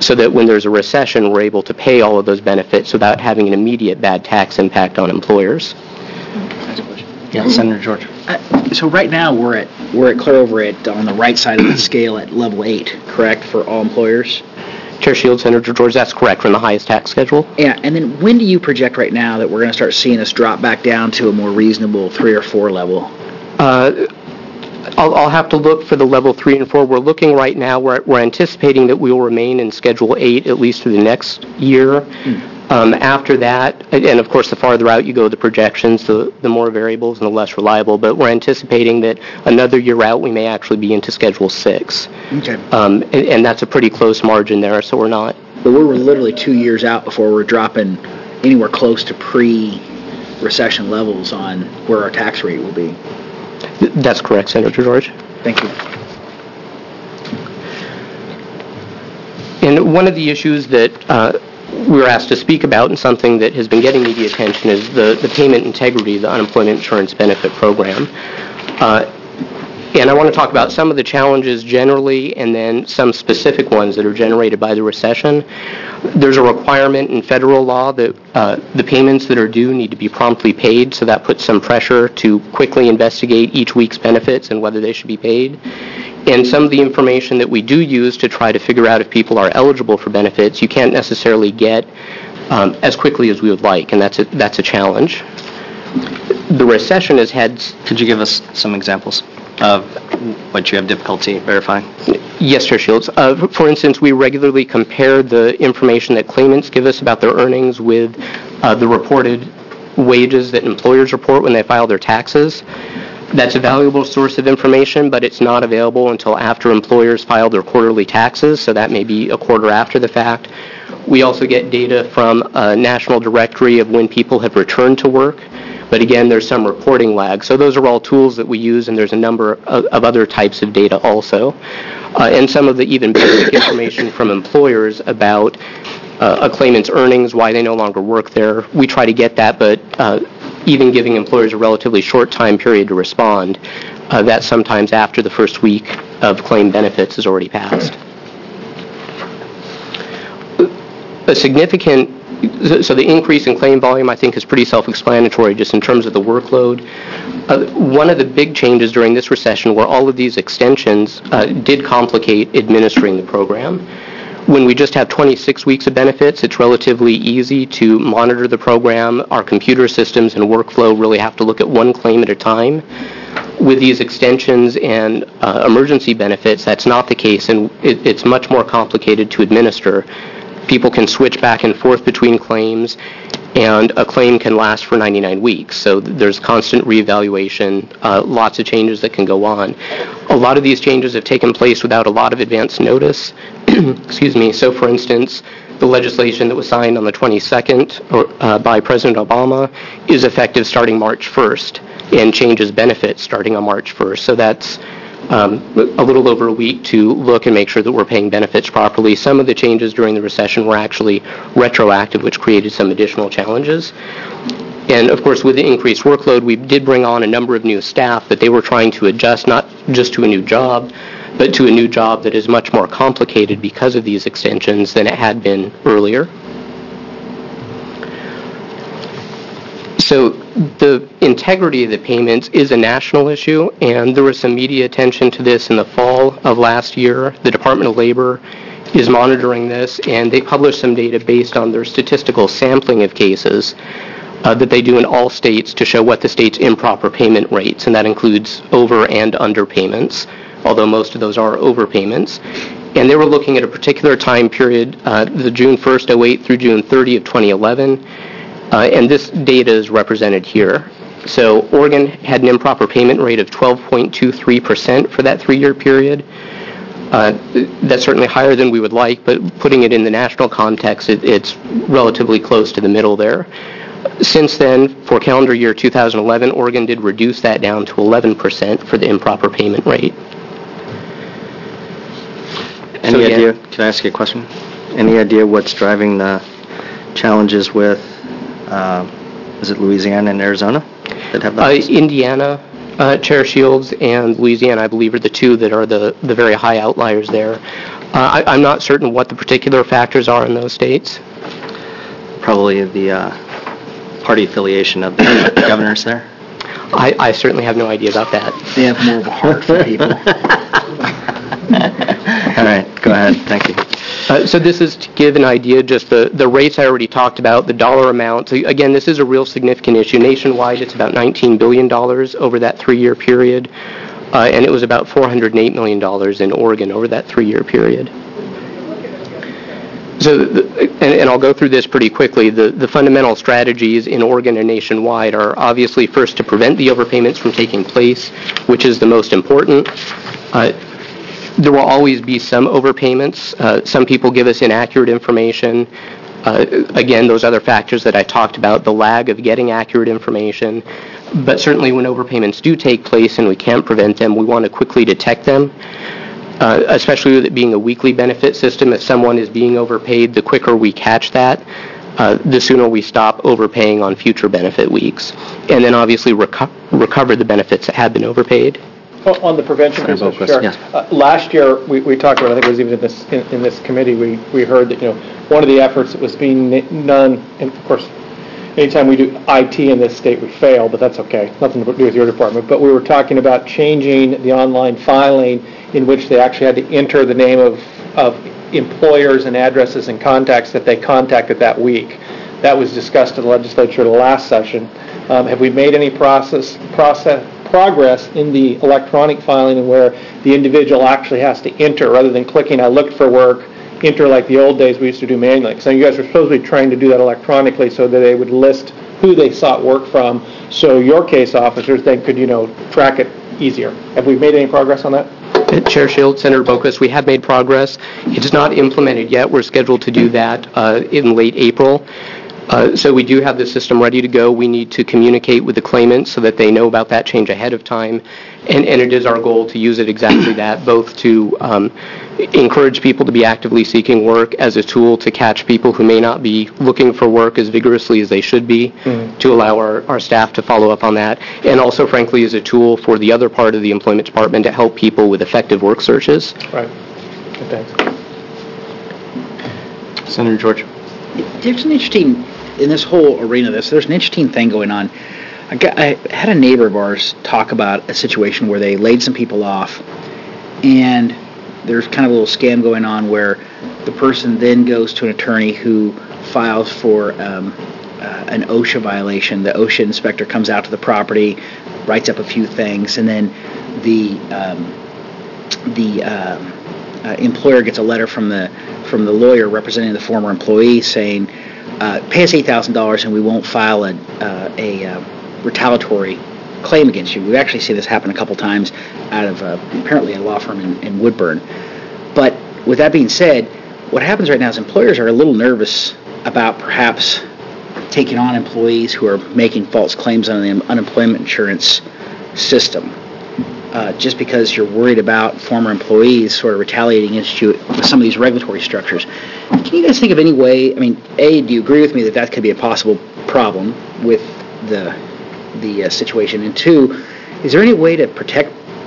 so that when there's a recession, we're able to pay all of those benefits without having an immediate bad tax impact on employers. Yeah, Senator George. Uh, so right now we're at we're at clear over at on the right side of the scale at level eight, correct, for all employers? Chair Shields, Senator George, that's correct, from the highest tax schedule. Yeah, and then when do you project right now that we're going to start seeing us drop back down to a more reasonable three or four level? Uh, I'll, I'll have to look for the level three and four. We're looking right now, we're, we're anticipating that we will remain in Schedule eight at least through the next year. Mm. Um, after that, and of course the farther out you go, the projections, the, the more variables and the less reliable, but we're anticipating that another year out we may actually be into Schedule six. Okay. Um, and, and that's a pretty close margin there, so we're not... But we're literally two years out before we're dropping anywhere close to pre-recession levels on where our tax rate will be. That's correct, Senator George. Thank you. And one of the issues that uh, we were asked to speak about, and something that has been getting media attention, is the, the payment integrity of the unemployment insurance benefit program. Uh, and I want to talk about some of the challenges generally and then some specific ones that are generated by the recession. There's a requirement in federal law that uh, the payments that are due need to be promptly paid, so that puts some pressure to quickly investigate each week's benefits and whether they should be paid. And some of the information that we do use to try to figure out if people are eligible for benefits, you can't necessarily get um, as quickly as we would like, and that's a, that's a challenge. The recession has had... Could you give us some examples of what you have difficulty verifying? Yes, Chair Shields. Uh, for instance, we regularly compare the information that claimants give us about their earnings with uh, the reported wages that employers report when they file their taxes. That's a valuable source of information, but it's not available until after employers file their quarterly taxes, so that may be a quarter after the fact. We also get data from a national directory of when people have returned to work, but again, there's some reporting lag. So those are all tools that we use, and there's a number of, of other types of data also. Uh, and some of the even basic information from employers about uh, a claimant's earnings, why they no longer work there. We try to get that, but uh, even giving employers a relatively short time period to respond, uh, that sometimes after the first week of claim benefits has already passed. A significant, so the increase in claim volume I think is pretty self-explanatory just in terms of the workload. Uh, one of the big changes during this recession were all of these extensions uh, did complicate administering the program. When we just have twenty-six weeks of benefits, it's relatively easy to monitor the program. Our computer systems and workflow really have to look at one claim at a time. With these extensions and uh, emergency benefits, that's not the case, and it, it's much more complicated to administer. People can switch back and forth between claims, and a claim can last for ninety-nine weeks. So there's constant reevaluation, uh, lots of changes that can go on. A lot of these changes have taken place without a lot of advance notice. Excuse me. So, for instance, the legislation that was signed on the twenty-second or, uh, by President Obama is effective starting March first and changes benefits starting on March first. So that's um, a little over a week to look and make sure that we're paying benefits properly. Some of the changes during the recession were actually retroactive, which created some additional challenges. And, of course, with the increased workload, we did bring on a number of new staff that they were trying to adjust not just to a new job, but to a new job that is much more complicated because of these extensions than it had been earlier. So the integrity of the payments is a national issue, and there was some media attention to this in the fall of last year. The Department of Labor is monitoring this, and they published some data based on their statistical sampling of cases uh, that they do in all states to show what the state's improper payment rates, and that includes over and under payments, although most of those are overpayments. And they were looking at a particular time period, uh, the June first, oh eight through June thirtieth of twenty eleven, uh, and this data is represented here. So Oregon had an improper payment rate of twelve point two three percent for that three-year period. Uh, that's certainly higher than we would like, but putting it in the national context, it, it's relatively close to the middle there. Since then, for calendar year two thousand eleven, Oregon did reduce that down to eleven percent for the improper payment rate. Any so, idea, yeah. Can I ask you a question? Any idea what's driving the challenges with, uh, is it Louisiana and Arizona that have that? Uh, Indiana, uh, Chair Shields, and Louisiana, I believe, are the two that are the, the very high outliers there. Uh, I, I'm not certain what the particular factors are in those states. Probably the uh, party affiliation of the governors there. I, I certainly have no idea about that. They have more of a heart for people. All right, go ahead. Thank you. Uh, so this is to give an idea, just the, the rates I already talked about, the dollar amount. So again, this is a real significant issue. Nationwide, it's about nineteen billion dollars over that three-year period, uh, and it was about four hundred eight million dollars in Oregon over that three-year period. So, the, and, and I'll go through this pretty quickly. The, the fundamental strategies in Oregon and nationwide are obviously first to prevent the overpayments from taking place, which is the most important. Uh, There will always be some overpayments. Uh, some people give us inaccurate information. Uh, again, those other factors that I talked about, the lag of getting accurate information. But certainly when overpayments do take place and we can't prevent them, we want to quickly detect them, uh, especially with it being a weekly benefit system. If someone is being overpaid, the quicker we catch that, uh, the sooner we stop overpaying on future benefit weeks. And then obviously reco- recover the benefits that have been overpaid. On the prevention piece, Mister Chair, yes. uh, last year we, we talked about, I think it was even in this in, in this committee, we, we heard that, you know, one of the efforts that was being done, and of course, anytime we do I T in this state, we fail, but that's okay, nothing to do with your department. But we were talking about changing the online filing in which they actually had to enter the name of, of employers and addresses and contacts that they contacted that week. That was discussed in the legislature the last session. Um, have we made any process process? progress in the electronic filing and where the individual actually has to enter rather than clicking, I looked for work, enter like the old days we used to do manually. So you guys are supposed to be trying to do that electronically so that they would list who they sought work from so your case officers then could, you know, track it easier. Have we made any progress on that? Chair Shields, Senator Bokus, we have made progress. It's not implemented yet. We're scheduled to do that uh, in late April. Uh, so we do have the system ready to go. We need to communicate with the claimants so that they know about that change ahead of time. And, and it is our goal to use it exactly that, both to um, encourage people to be actively seeking work as a tool to catch people who may not be looking for work as vigorously as they should be, mm-hmm. to allow our, our staff to follow up on that, and also, frankly, as a tool for the other part of the employment department to help people with effective work searches. Right. Okay, thanks. Senator George. There's an interesting, in this whole arena of this, there's an interesting thing going on. I, got, I had a neighbor of ours talk about a situation where they laid some people off, and there's kind of a little scam going on where the person then goes to an attorney who files for um, uh, an OSHA violation. The OSHA inspector comes out to the property, writes up a few things, and then the um, the uh, uh, employer gets a letter from the from the lawyer representing the former employee saying, uh, pay us eight thousand dollars and we won't file a, uh, a uh, retaliatory claim against you. We've actually seen this happen a couple times out of uh, apparently a law firm in, in Woodburn. But with that being said, what happens right now is employers are a little nervous about perhaps taking on employees who are making false claims on the unemployment insurance system. Uh, just because you're worried about former employees sort of retaliating against you with some of these regulatory structures. Can you guys think of any way, I mean, A, do you agree with me that that could be a possible problem with the the uh, situation? And two, is there any way to protect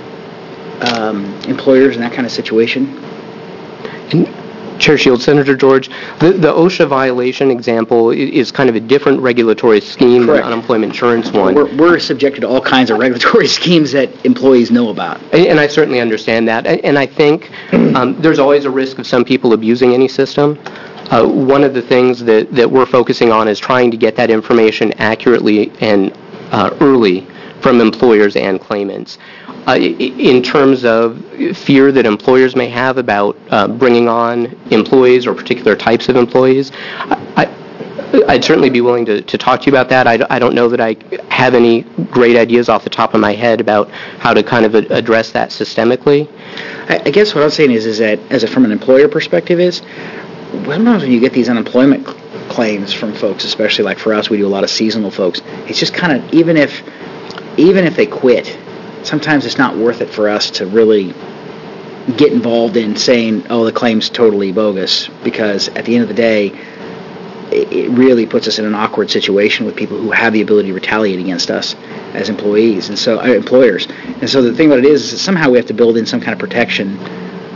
um, employers in that kind of situation? And Chair Shields, Senator George, the, the OSHA violation example is kind of a different regulatory scheme Correct. than the unemployment insurance one. We're, we're subjected to all kinds of regulatory schemes that employees know about. And, and I certainly understand that. And I think um, there's always a risk of some people abusing any system. Uh, one of the things that, that we're focusing on is trying to get that information accurately and uh, early from employers and claimants. Uh, in terms of fear that employers may have about uh, bringing on employees or particular types of employees, I, I'd certainly be willing to, to talk to you about that. I, I don't know that I have any great ideas off the top of my head about how to kind of address that systemically. I, I guess what I'm saying is, is that as a, from an employer perspective is, sometimes when you get these unemployment claims from folks, especially like for us, we do a lot of seasonal folks, it's just kind of, even if, even if they quit, sometimes it's not worth it for us to really get involved in saying, oh, the claim's totally bogus, because at the end of the day, it really puts us in an awkward situation with people who have the ability to retaliate against us as employees and so uh, employers. And so the thing about it is, is that somehow we have to build in some kind of protection for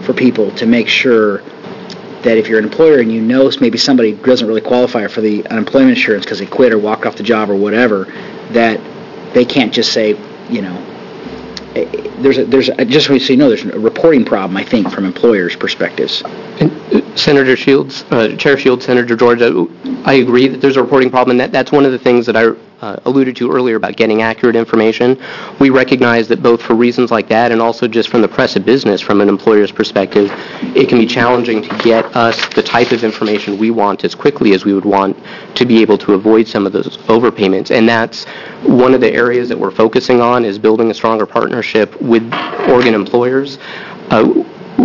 for people to make sure that if you're an employer and you know maybe somebody doesn't really qualify for the unemployment insurance because they quit or walked off the job or whatever, that they can't just say, you know, there's a, there's a, just so you know, there's a reporting problem, I think, from employers' perspectives. And, uh, Senator Shields, uh, Chair Shields, Senator George, uh, I agree that there's a reporting problem, and that, that's one of the things that I uh, alluded to earlier about getting accurate information. We recognize that both for reasons like that and also just from the press of business, from an employer's perspective, it can be challenging to get us the type of information we want as quickly as we would want to be able to avoid some of those overpayments. And that's one of the areas that we're focusing on, is building a stronger partnership with Oregon employers. Uh,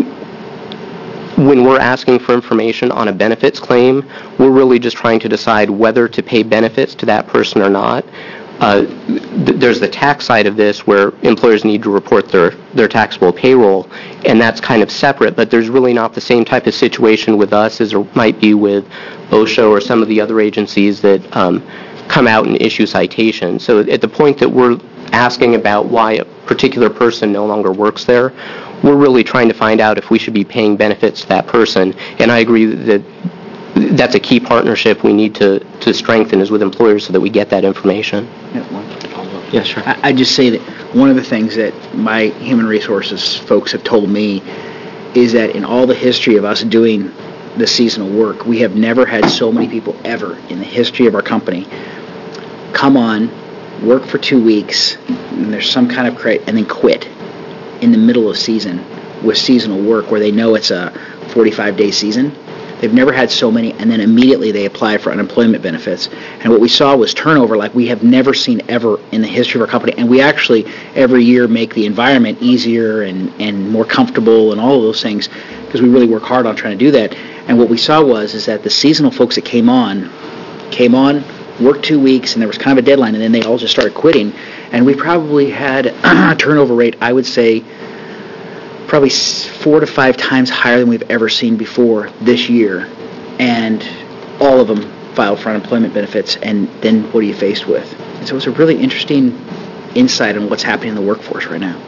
When we're asking for information on a benefits claim, we're really just trying to decide whether to pay benefits to that person or not. Uh, th- there's the tax side of this where employers need to report their, their taxable payroll, and that's kind of separate, but there's really not the same type of situation with us as there might be with OSHA or some of the other agencies that um, come out and issue citations. So at the point that we're asking about why a particular person no longer works there, we're really trying to find out if we should be paying benefits to that person. And I agree that that's a key partnership we need to, to strengthen, is with employers, so that we get that information. Yeah, one follow-up. Yeah, sure. I, I just say that one of the things that my human resources folks have told me is that in all the history of us doing the seasonal work, we have never had so many people ever in the history of our company come on, work for two weeks, and there's some kind of credit, and then quit in the middle of season with seasonal work where they know it's a forty-five day season. They've never had so many, and then immediately they apply for unemployment benefits. And what we saw was turnover like we have never seen ever in the history of our company. And we actually every year make the environment easier and, and more comfortable and all of those things, because we really work hard on trying to do that. And what we saw was is that the seasonal folks that came on, came on, worked two weeks, and there was kind of a deadline, and then they all just started quitting. And we probably had a turnover rate, I would say, probably four to five times higher than we've ever seen before this year. And all of them filed for unemployment benefits, and then what are you faced with? And so it's a really interesting insight on what's happening in the workforce right now.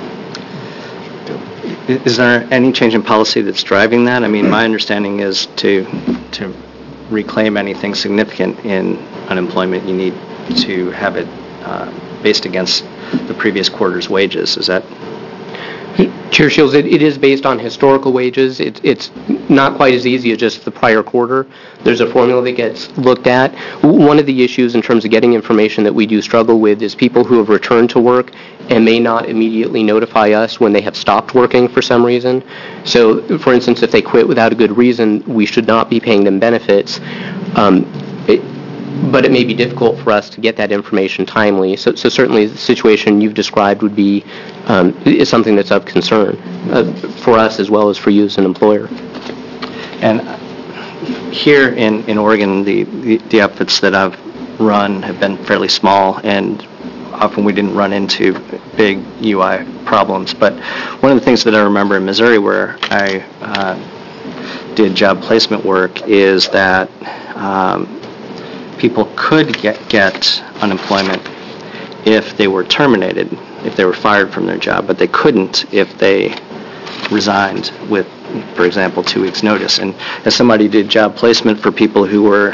Is there any change in policy that's driving that? I mean, my understanding is to to reclaim anything significant in unemployment, you need to have it uh, based against the previous quarter's wages. Is that? Chair Shields, it, it is based on historical wages. It, it's not quite as easy as just the prior quarter. There's a formula that gets looked at. One of the issues in terms of getting information that we do struggle with is people who have returned to work and may not immediately notify us when they have stopped working for some reason. So, for instance, if they quit without a good reason, we should not be paying them benefits. Um, it, but it may be difficult for us to get that information timely. So, so certainly the situation you've described would be um, is something that's of concern uh, for us as well as for you as an employer. And here in, in Oregon, the, the, the outfits that I've run have been fairly small, and often we didn't run into big U I problems. But one of the things that I remember in Missouri where I uh, did job placement work is that um, people could get, get unemployment if they were terminated, if they were fired from their job, but they couldn't if they resigned with, for example, two weeks' notice. And as somebody who did job placement for people who were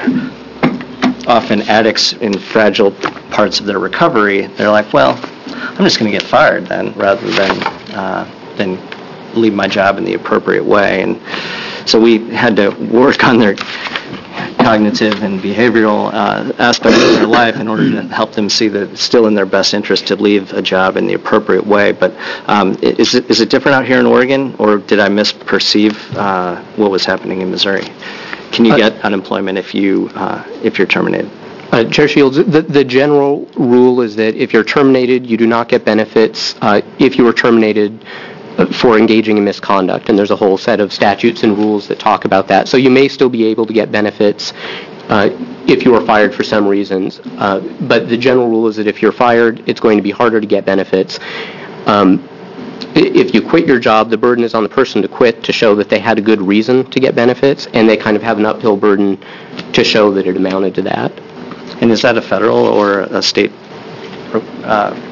often addicts in fragile parts of their recovery, they're like, well, I'm just going to get fired then, rather than uh, than leave my job in the appropriate way. And so we had to work on their cognitive and behavioral uh, aspects of their life in order to help them see that it's still in their best interest to leave a job in the appropriate way. But um, is it is it different out here in Oregon, or did I misperceive uh, what was happening in Missouri? Can you get unemployment if you uh, if you're terminated? Uh, Chair Shields, the, the general rule is that if you're terminated, you do not get benefits uh, if you were terminated for engaging in misconduct, and there's a whole set of statutes and rules that talk about that. So you may still be able to get benefits uh, if you are fired for some reasons, uh, but the general rule is that if you're fired, it's going to be harder to get benefits. Um, if you quit your job, the burden is on the person to quit to show that they had a good reason to get benefits, and they kind of have an uphill burden to show that it amounted to that. And is that a federal or a state uh, rule?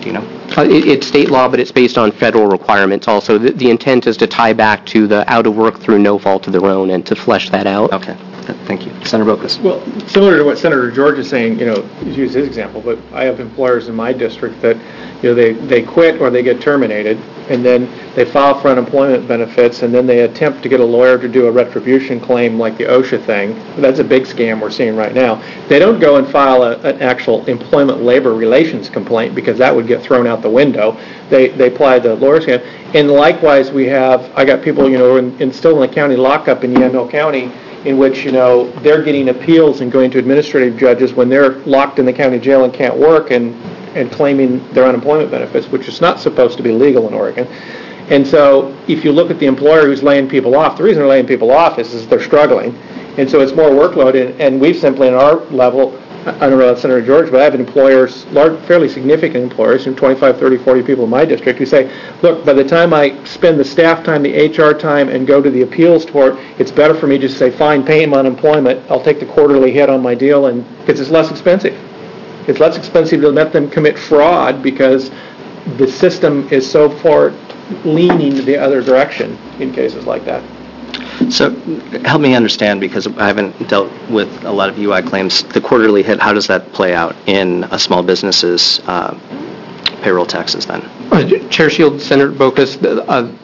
Do you know? Uh, it, it's state law, but it's based on federal requirements also. The, the intent is to tie back to the out of work through no fault of their own and to flesh that out. Okay. Thank you. Senator Bokus. Well, similar to what Senator George is saying, you know, he's used his example, but I have employers in my district that, you know, they, they quit or they get terminated, and then they file for unemployment benefits, and then they attempt to get a lawyer to do a retribution claim like the OSHA thing. That's a big scam we're seeing right now. They don't go and file a, an actual employment labor relations complaint because that would get thrown out the window. They they apply the lawyer scam. And likewise, we have, I got people, you know, in, in still in the county lockup in Yamhill County, in which, you know, they're getting appeals and going to administrative judges when they're locked in the county jail and can't work and, and claiming their unemployment benefits, which is not supposed to be legal in Oregon. And so if you look at the employer who's laying people off, the reason they're laying people off is, is they're struggling. And so it's more workload. And, and we've simply, in our level, I don't know about Senator George, but I have employers, large, fairly significant employers, twenty-five, thirty, forty people in my district, who say, look, by the time I spend the staff time, the H R time, and go to the appeals court, it's better for me just to say, fine, pay him unemployment. I'll take the quarterly hit on my deal, and because it's less expensive. It's less expensive to let them commit fraud because the system is so far leaning the other direction in cases like that. So help me understand, because I haven't dealt with a lot of U I claims. The quarterly hit, how does that play out in a small business's uh, payroll taxes then? Uh, Chair Shields, Senator Bokus, uh,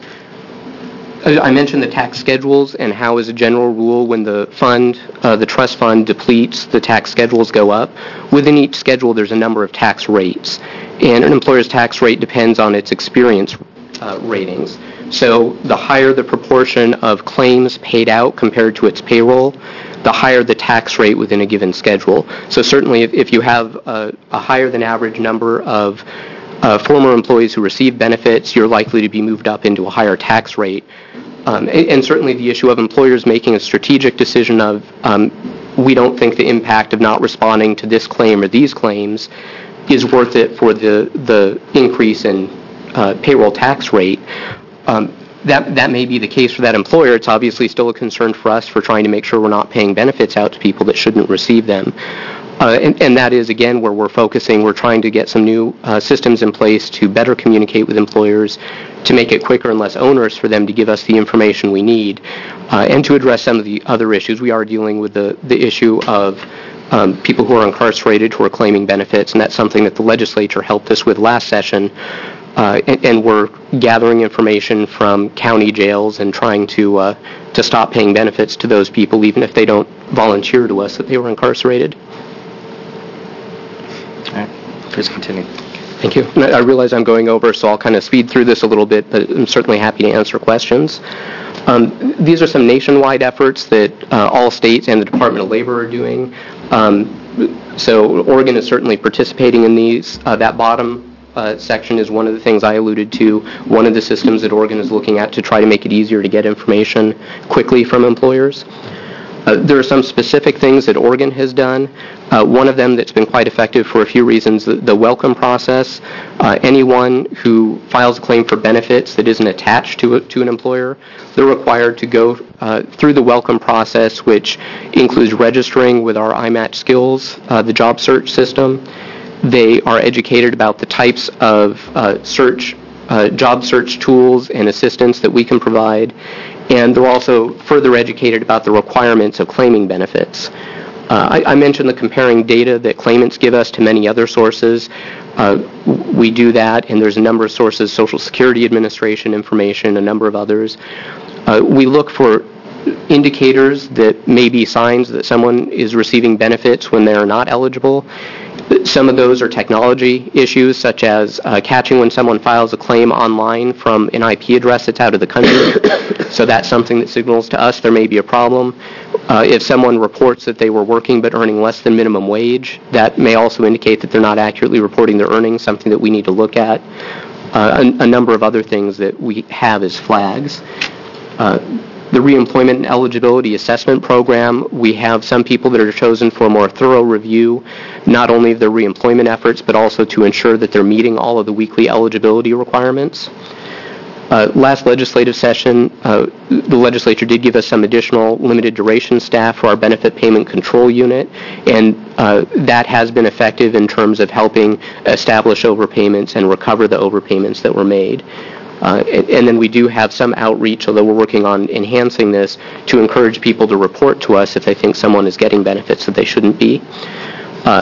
I mentioned the tax schedules and how, as a general rule, when the fund, uh, the trust fund depletes, the tax schedules go up. Within each schedule, there's a number of tax rates, and an employer's tax rate depends on its experience uh, ratings. So the higher the proportion of claims paid out compared to its payroll, the higher the tax rate within a given schedule. So certainly if, if you have a, a higher than average number of uh, former employees who receive benefits, you're likely to be moved up into a higher tax rate. Um, and, and certainly the issue of employers making a strategic decision of um, we don't think the impact of not responding to this claim or these claims is worth it for the, the increase in uh, payroll tax rate. Um, that that may be the case for that employer. It's obviously still a concern for us for trying to make sure we're not paying benefits out to people that shouldn't receive them. Uh, and, and that is, again, where we're focusing. We're trying to get some new uh, systems in place to better communicate with employers, to make it quicker and less onerous for them to give us the information we need, uh, and to address some of the other issues. We are dealing with the, the issue of um, people who are incarcerated who are claiming benefits, and that's something that the legislature helped us with last session. Uh, and, and we're gathering information from county jails and trying to uh, to stop paying benefits to those people, even if they don't volunteer to us that they were incarcerated. All right. Please continue. Thank you. And I realize I'm going over, so I'll kind of speed through this a little bit, but I'm certainly happy to answer questions. Um, these are some nationwide efforts that uh, all states and the Department of Labor are doing. Um, so Oregon is certainly participating in these. Uh, that bottom Uh, section is one of the things I alluded to, one of the systems that Oregon is looking at to try to make it easier to get information quickly from employers. Uh, there are some specific things that Oregon has done. Uh, one of them that's been quite effective for a few reasons, the, the welcome process. Uh, anyone who files a claim for benefits that isn't attached to, a, to an employer, they're required to go uh, through the welcome process, which includes registering with our I match Skills, uh, the job search system. They are educated about the types of uh, search, uh, job search tools and assistance that we can provide, and they're also further educated about the requirements of claiming benefits. Uh, I, I mentioned the comparing data that claimants give us to many other sources. Uh, we do that, and there's a number of sources, Social Security Administration information, a number of others. Uh, we look for indicators that may be signs that someone is receiving benefits when they are not eligible. Some of those are technology issues, such as uh, catching when someone files a claim online from an I P address that's out of the country. So that's something that signals to us there may be a problem. Uh, if someone reports that they were working but earning less than minimum wage, that may also indicate that they're not accurately reporting their earnings, something that we need to look at. Uh, a, a number of other things that we have as flags. Uh, The Reemployment and Eligibility Assessment Program, we have some people that are chosen for a more thorough review, not only of their reemployment efforts, but also to ensure that they're meeting all of the weekly eligibility requirements. Uh, last legislative session, uh, the legislature did give us some additional limited duration staff for our benefit payment control unit, and uh, that has been effective in terms of helping establish overpayments and recover the overpayments that were made. Uh, and, and then we do have some outreach, although we're working on enhancing this, to encourage people to report to us if they think someone is getting benefits that they shouldn't be. Uh,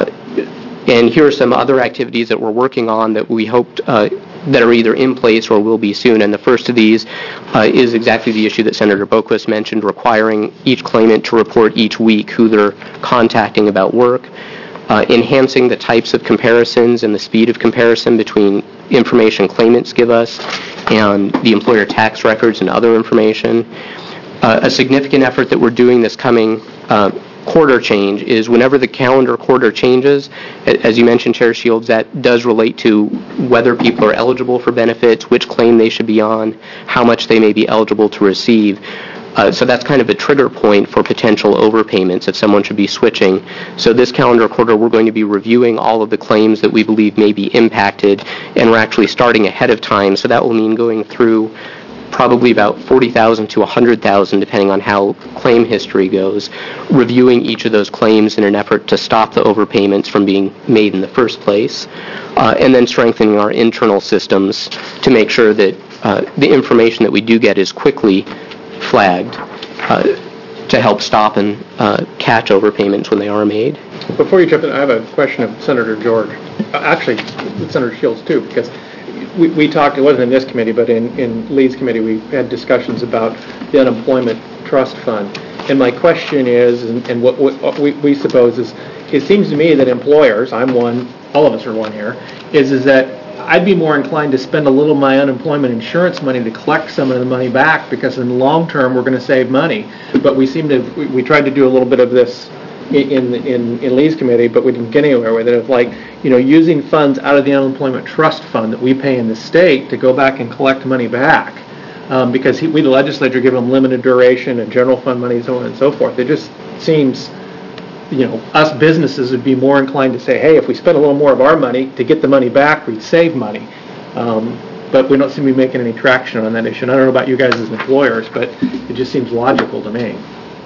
and here are some other activities that we're working on that we hoped uh, that are either in place or will be soon. And the first of these uh, is exactly the issue that Senator Boquist mentioned, requiring each claimant to report each week who they're contacting about work, uh, enhancing the types of comparisons and the speed of comparison between information claimants give us and the employer tax records and other information. Uh, a significant effort that we're doing this coming uh, quarter change is whenever the calendar quarter changes, as you mentioned, Chair Shields, that does relate to whether people are eligible for benefits, which claim they should be on, how much they may be eligible to receive. Uh, so that's kind of a trigger point for potential overpayments if someone should be switching. So this calendar quarter, we're going to be reviewing all of the claims that we believe may be impacted, and we're actually starting ahead of time. So that will mean going through probably about forty thousand to one hundred thousand, depending on how claim history goes, reviewing each of those claims in an effort to stop the overpayments from being made in the first place, uh, and then strengthening our internal systems to make sure that uh, the information that we do get is quickly flagged uh, to help stop and uh, catch overpayments when they are made. Before you jump in, I have a question of Senator George. Uh, actually, Senator Shields too, because we, we talked, it wasn't in this committee, but in, in Lee's committee, we had discussions about the unemployment trust fund. And my question is, and, and what, what we, we suppose is, it seems to me that employers, I'm one, all of us are one here, is, is that I'd be more inclined to spend a little of my unemployment insurance money to collect some of the money back, because in the long term we're going to save money. But we seem to, we, we tried to do a little bit of this in, in in Lee's committee, but we didn't get anywhere with it. Of like, you know, using funds out of the unemployment trust fund that we pay in the state to go back and collect money back, um, because he, we, the legislature, give them limited duration and general fund money, so on and so forth. It just seems, you know, us businesses would be more inclined to say, hey, if we spend a little more of our money to get the money back, we'd save money. Um, but we don't seem to be making any traction on that issue. And I don't know about you guys as employers, but it just seems logical to me.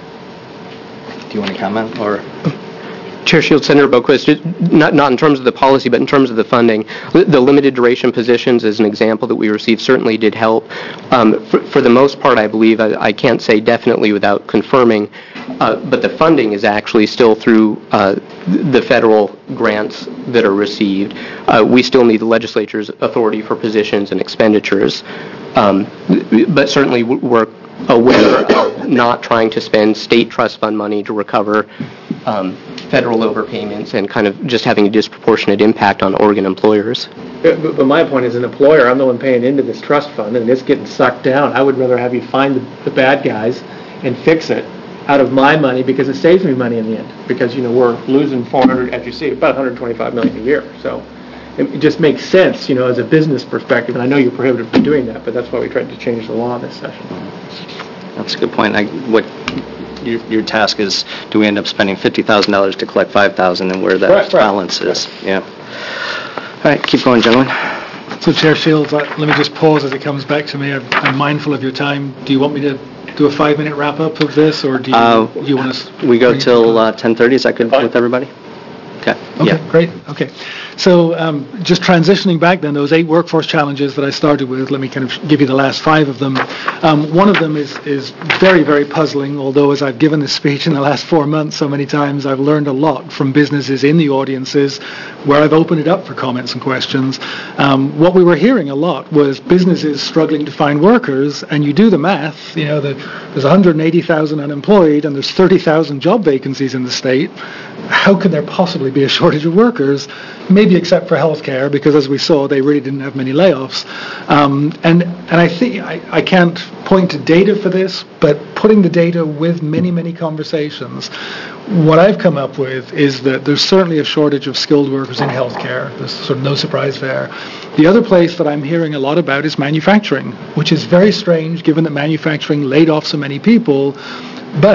Do you want to comment, or? Chair Shields, Senator Boquist, not, not in terms of the policy, but in terms of the funding, the limited duration positions as an example that we received certainly did help. Um, for, for the most part, I believe, I, I can't say definitely without confirming, uh, but the funding is actually still through uh, the federal grants that are received. Uh, we still need the legislature's authority for positions and expenditures, um, but certainly we're aware of not trying to spend state trust fund money to recover um, federal overpayments and kind of just having a disproportionate impact on Oregon employers. But, but my point is, an employer, I'm the one paying into this trust fund, and it's getting sucked down. I would rather have you find the, the bad guys and fix it out of my money, because it saves me money in the end. Because, you know, we're losing four hundred, as you see, about one hundred twenty-five million dollars a year. So it just makes sense, you know, as a business perspective. And I know you're prohibited from doing that, but that's why we tried to change the law this session. That's a good point. I, what your, your task is, do we end up spending fifty thousand dollars to collect five thousand dollars, and where that right, right. balance is? Yeah. All right, keep going, gentlemen. So, Chair Shields, let me just pause as it comes back to me. I'm, I'm mindful of your time. Do you want me to do a five-minute wrap-up of this, or do you, uh, do you want us? We go till uh, ten thirty. Is that good Fine. with everybody? Okay. Okay, yeah. Great. Okay. So um, just transitioning back then, those eight workforce challenges that I started with, let me kind of give you the last five of them. Um, one of them is, is very, very puzzling, although as I've given this speech in the last four months so many times, I've learned a lot from businesses in the audiences where I've opened it up for comments and questions. Um, what we were hearing a lot was businesses struggling to find workers, and you do the math, you know, the, there's one hundred eighty thousand unemployed and there's thirty thousand job vacancies in the state. How could there possibly be a shortage of workers? Maybe except for healthcare, because as we saw, they really didn't have many layoffs. Um, and and I think I, I can't point to data for this, but putting the data with many, many conversations, what I've come up with is that there's certainly a shortage of skilled workers in healthcare. There's sort of no surprise there. The other place that I'm hearing a lot about is manufacturing, which is very strange given that manufacturing laid off so many people, but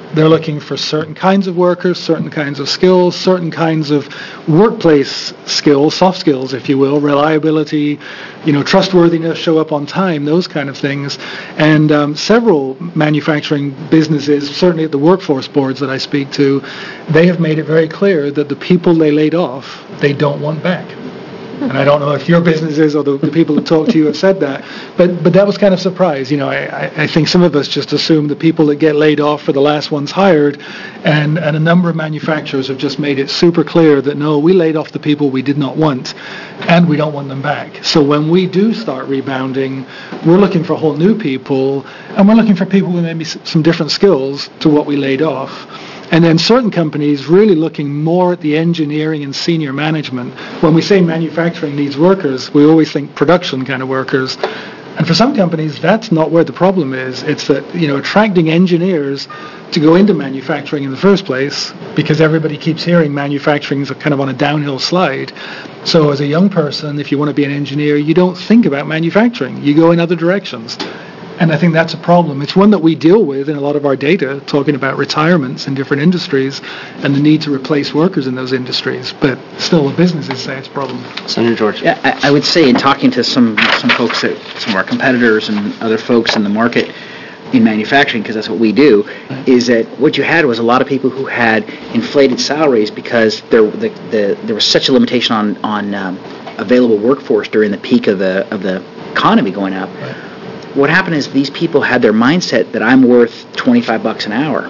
They're looking for certain kinds of workers, certain kinds of skills, certain kinds of workplace skills, soft skills, if you will, reliability, you know, trustworthiness, show up on time, those kind of things. And um, several manufacturing businesses, certainly at the workforce boards that I speak to, they have made it very clear that the people they laid off, they don't want back. And I don't know if your businesses or the, the people who talk to you have said that, but but that was kind of a surprise. You know, I, I think some of us just assume the people that get laid off are the last ones hired, and, and a number of manufacturers have just made it super clear that no, we laid off the people we did not want, and we don't want them back. So when we do start rebounding, we're looking for whole new people, and we're looking for people with maybe some different skills to what we laid off. And then certain companies really looking more at the engineering and senior management. When we say manufacturing needs workers, we always think production kind of workers. And for some companies, that's not where the problem is. It's that, you know, attracting engineers to go into manufacturing in the first place, because everybody keeps hearing manufacturing is kind of on a downhill slide. So as a young person, if you want to be an engineer, you don't think about manufacturing. You go in other directions. And I think that's a problem. It's one that we deal with in a lot of our data, talking about retirements in different industries and the need to replace workers in those industries. But still, the businesses say it's a problem. Senator George. Yeah, I, I would say in talking to some some folks, that, some of our competitors and other folks in the market in manufacturing, because that's what we do, is that what you had was a lot of people who had inflated salaries because there the, the, there was such a limitation on on um, available workforce during the peak of the of the economy going up. Right. What happened is these people had their mindset that I'm worth twenty-five bucks an hour.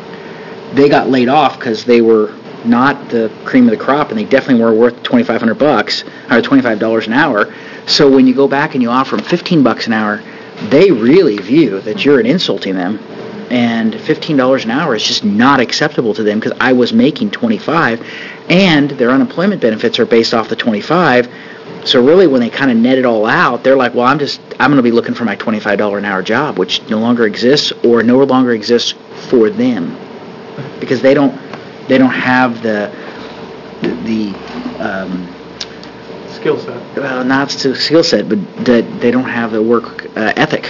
They got laid off because they were not the cream of the crop, and they definitely were worth twenty-five hundred bucks or twenty-five dollars an hour. So when you go back and you offer them fifteen bucks an hour, they really view that you're insulting them, and fifteen dollars an hour is just not acceptable to them because I was making twenty-five, and their unemployment benefits are based off the twenty-five. So really, when they kind of net it all out, they're like, well, I'm just, I'm going to be looking for my twenty-five dollars an hour job, which no longer exists or no longer exists for them, because they don't, they don't have the, the, um, skill set. Well, not the skill set, but that they don't have the work uh, ethic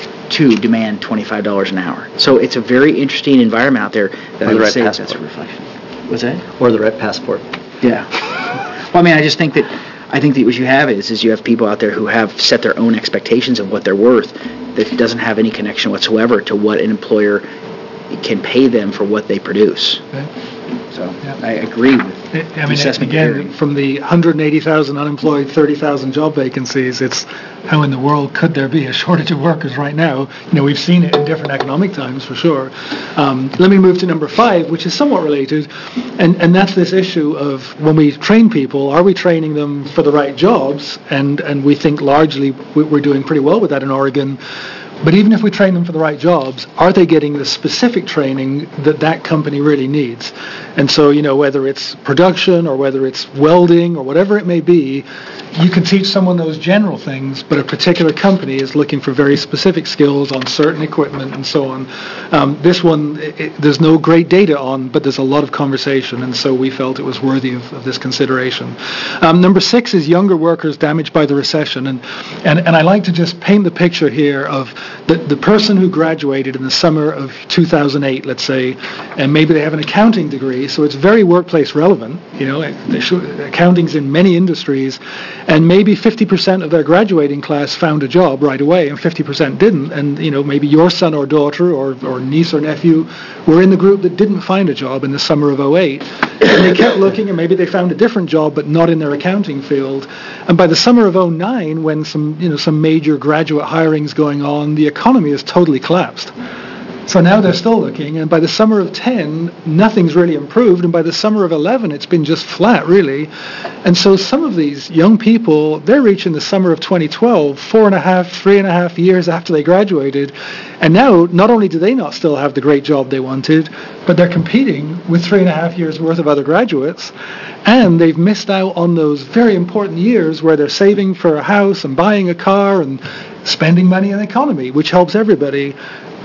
to demand twenty-five dollars an hour. So it's a very interesting environment out there. That or I the would red say passport. That's a reflection. What's that? Or the red passport. Yeah. Well, I mean, I just think that I think that what you have is is you have people out there who have set their own expectations of what they're worth that doesn't have any connection whatsoever to what an employer can pay them for what they produce. Okay. So yeah. I agree with I the mean, assessment. again, from the one hundred eighty thousand unemployed, thirty thousand job vacancies, it's how in the world could there be a shortage of workers right now? You know, we've seen it in different economic times for sure. Um, let me move to number five, which is somewhat related, and, and that's this issue of when we train people, are we training them for the right jobs? And, and we think largely we're doing pretty well with that in Oregon. But even if we train them for the right jobs, are they getting the specific training that that company really needs? And so, you know, whether it's production or whether it's welding or whatever it may be, you can teach someone those general things, but a particular company is looking for very specific skills on certain equipment and so on. Um, this one, it, it, there's no great data on, but there's a lot of conversation, and so we felt it was worthy of, of this consideration. Um, number six is younger workers damaged by the recession, and, and, and I like to just paint the picture here of the, the person who graduated in the summer of two thousand eight, let's say, and maybe they have an accounting degree, so it's very workplace relevant. You know, they should, accounting's in many industries, and maybe fifty percent of their graduating class found a job right away, and fifty percent didn't. And, you know, maybe your son or daughter or, or niece or nephew were in the group that didn't find a job in the summer of oh eight. And they kept looking, and maybe they found a different job, but not in their accounting field. And by the summer of oh nine, when some, you know, some major graduate hiring's going on, the economy has totally collapsed. So now they're still looking, and by the summer of ten, nothing's really improved, and by the summer of eleven, it's been just flat, really. And so some of these young people, they're reaching the summer of twenty twelve, four and a half, three and a half years after they graduated, and now not only do they not still have the great job they wanted, but they're competing with three and a half years worth of other graduates, and they've missed out on those very important years where they're saving for a house and buying a car and spending money on the economy, which helps everybody.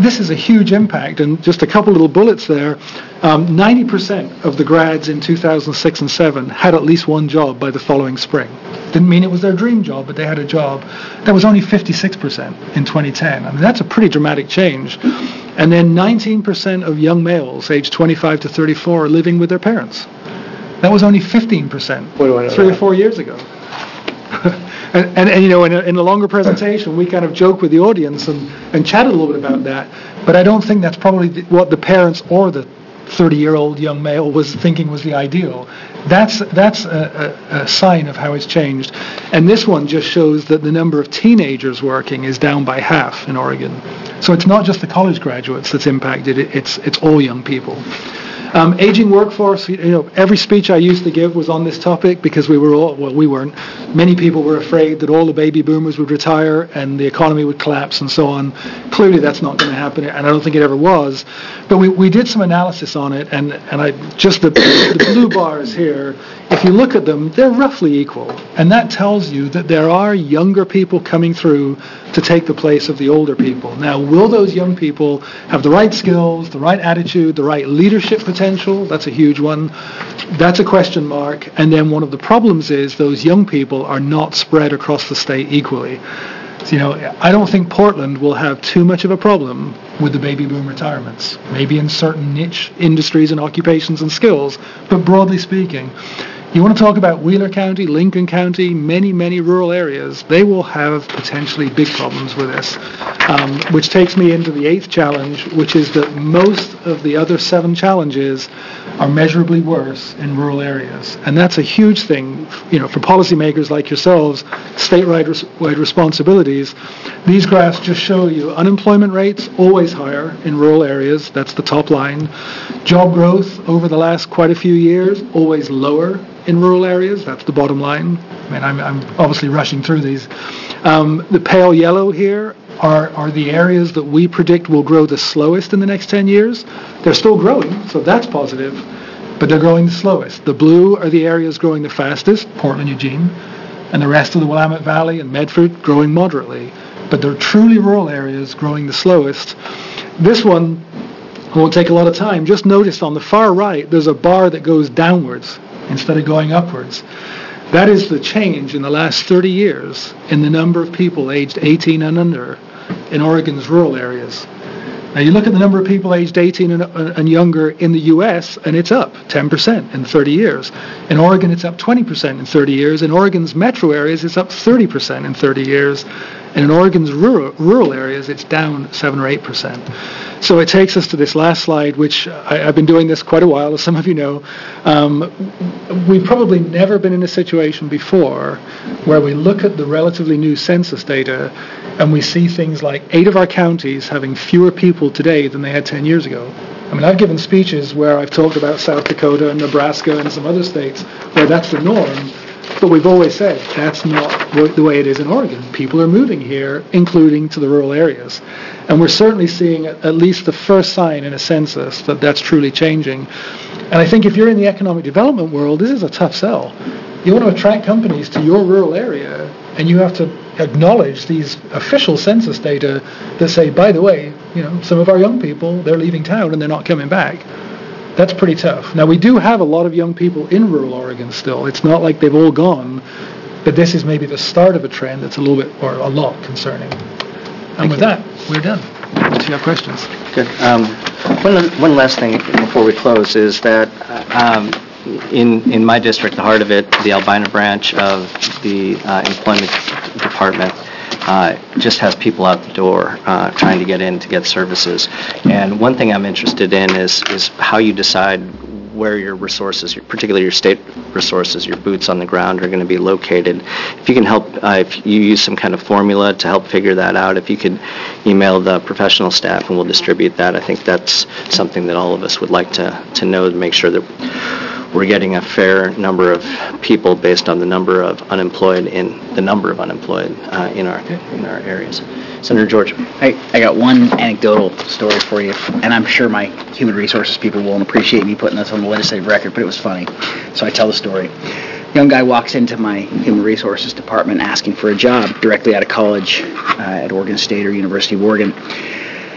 this is a huge impact, and just a couple little bullets there. Um, ninety percent of the grads in two thousand six and seven had at least one job by the following spring. Didn't mean it was their dream job, but they had a job. That was only fifty-six percent in twenty ten. I mean, that's a pretty dramatic change. And then nineteen percent of young males aged twenty-five to thirty-four are living with their parents. That was only fifteen percent three or four years ago. and, and, and, you know, in a, in a longer presentation, we kind of joke with the audience and, and chat a little bit about that. But I don't think that's probably the, what the parents or the thirty-year-old young male was thinking was the ideal. That's that's a, a, a sign of how it's changed. And this one just shows that the number of teenagers working is down by half in Oregon. So it's not just the college graduates that's impacted, it, it's it's all young people. Um, aging workforce, you know, every speech I used to give was on this topic because we were all, well, we weren't. Many people were afraid that all the baby boomers would retire and the economy would collapse and so on. Clearly that's not going to happen, and I don't think it ever was. But we, we did some analysis on it, and, and I just the, the blue bars here, if you look at them, they're roughly equal. And that tells you that there are younger people coming through to take the place of the older people. Now, will those young people have the right skills, the right attitude, the right leadership potential? That's a huge one. That's a question mark. And then one of the problems is those young people are not spread across the state equally. So, you know, I don't think Portland will have too much of a problem with the baby boom retirements. Maybe in certain niche industries and occupations and skills, but broadly speaking, you want to talk about Wheeler County, Lincoln County, many, many rural areas, they will have potentially big problems with this, um, which takes me into the eighth challenge, which is that most of the other seven challenges are measurably worse in rural areas. And that's a huge thing, you know, for policymakers like yourselves, statewide res- wide responsibilities. These graphs just show you unemployment rates always higher in rural areas. That's the top line. Job growth over the last quite a few years, always lower in rural areas. That's the bottom line. I mean, I'm, I'm obviously rushing through these. Um, the pale yellow here are, are the areas that we predict will grow the slowest in the next ten years. They're still growing, so that's positive, but they're growing the slowest. The blue are the areas growing the fastest, Portland, Eugene, and the rest of the Willamette Valley and Medford growing moderately. But they're truly rural areas growing the slowest. This one won't take a lot of time. Just notice on the far right, there's a bar that goes downwards instead of going upwards. That is the change in the last thirty years in the number of people aged eighteen and under in Oregon's rural areas. Now you look at the number of people aged eighteen and, uh, and younger in the U S, and it's up ten percent in thirty years. In Oregon, it's up twenty percent in thirty years. In Oregon's metro areas, it's up thirty percent in thirty years. And in Oregon's rural, rural areas, it's down seven or eight percent. So it takes us to this last slide, which I, I've been doing this quite a while, as some of you know. Um, we've probably never been in a situation before where we look at the relatively new census data and we see things like eight of our counties having fewer people today than they had ten years ago. I mean, I've given speeches where I've talked about South Dakota and Nebraska and some other states where that's the norm. But we've always said that's not the way it is in Oregon. People are moving here, including to the rural areas. And we're certainly seeing at least the first sign in a census that that's truly changing. And I think if you're in the economic development world, this is a tough sell. You want to attract companies to your rural area, and you have to acknowledge these official census data that say, by the way, you know, some of our young people, they're leaving town and they're not coming back. That's pretty tough. Now, we do have a lot of young people in rural Oregon still. It's not like they've all gone, but this is maybe the start of a trend that's a little bit, or a lot, concerning. And with that, we're done. If you have questions. Good. Um, one, one last thing before we close is that um, in in my district, the heart of it, the Albina branch of the uh, employment department, Uh, just has people out the door uh, trying to get in to get services. And one thing I'm interested in is is how you decide where your resources, particularly your state resources, your boots on the ground, are going to be located. If you can help, uh, if you use some kind of formula to help figure that out, if you could email the professional staff and we'll distribute that, I think that's something that all of us would like to, to know to make sure that we're getting a fair number of people based on the number of unemployed in the number of unemployed uh, in our in our areas. Senator George. I, I got one anecdotal story for you, and I'm sure my human resources people won't appreciate me putting this on the legislative record, but it was funny, so I tell the story. Young guy walks into my human resources department asking for a job directly out of college uh, at Oregon State or University of Oregon.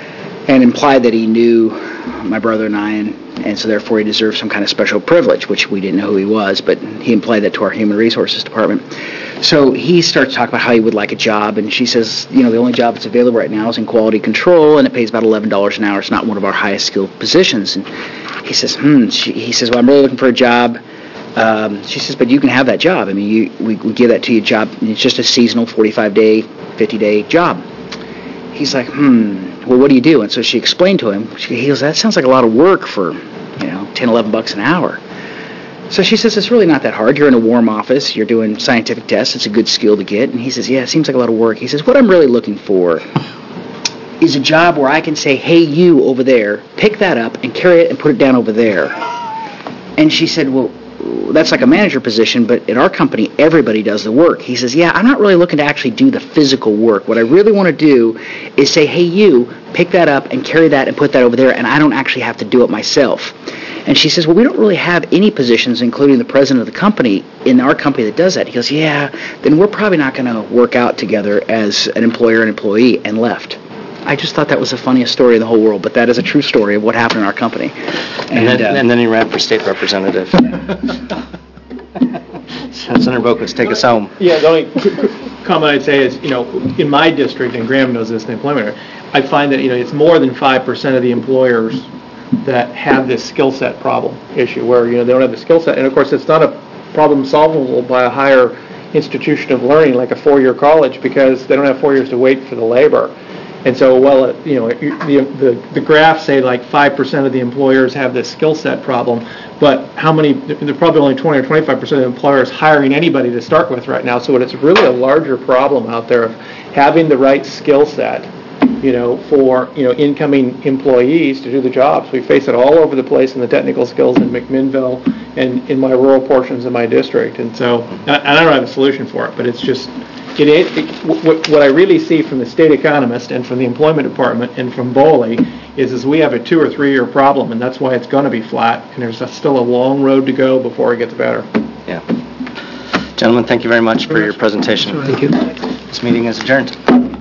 and implied that he knew my brother and I, and, and so therefore he deserved some kind of special privilege, which we didn't know who he was, but he implied that to our Human Resources Department. So he starts talking about how he would like a job, and she says, you know, the only job that's available right now is in quality control, and it pays about eleven dollars an hour. It's not one of our highest skilled positions. And he says, hmm, she, he says, well, I'm really looking for a job. Um, she says, but you can have that job. I mean, you, we, we give that to you job. It's just a seasonal forty-five day, fifty day job. He's like, hmm, well, what do you do? And so she explained to him. She, he goes, that sounds like a lot of work for, you know, ten, eleven bucks an hour. So she says, it's really not that hard. You're in a warm office. You're doing scientific tests. It's a good skill to get. And he says, yeah, it seems like a lot of work. He says, what I'm really looking for is a job where I can say, hey, you over there, pick that up and carry it and put it down over there. And she said, well, that's like a manager position, but at our company, everybody does the work. He says, yeah, I'm not really looking to actually do the physical work. What I really want to do is say, hey, you, pick that up and carry that and put that over there, and I don't actually have to do it myself. And she says, well, we don't really have any positions, including the president of the company, in our company that does that. He goes, yeah, then we're probably not going to work out together as an employer and employee, and left. I just thought that was the funniest story in the whole world, but that is a true story of what happened in our company. And, and, then, uh, and then he ran for state representative. Senator Boquist, take us home. Yeah, the only comment I'd say is, you know, in my district, and Graham knows this in the employment, I find that, you know, it's more than five percent of the employers that have this skill set problem issue, where, you know, they don't have the skill set. And, of course, it's not a problem solvable by a higher institution of learning, like a four-year college, because they don't have four years to wait for the labor. And so, well, it, you know, the, the the graphs say like five percent of the employers have this skill set problem, but how many, they're probably only twenty or twenty-five percent of the employers hiring anybody to start with right now. So it's really a larger problem out there of having the right skill set, you know, for, you know, incoming employees to do the jobs. We face it all over the place in the technical skills in McMinnville and in my rural portions of my district. And so, and I don't have a solution for it, but it's just, It, it, what, what I really see from the state economist and from the employment department and from BOLI is, is we have a two or three year problem, and that's why it's going to be flat, and there's a, still a long road to go before it gets better. Yeah. Gentlemen, thank you very much for your presentation. Thank you. This meeting is adjourned.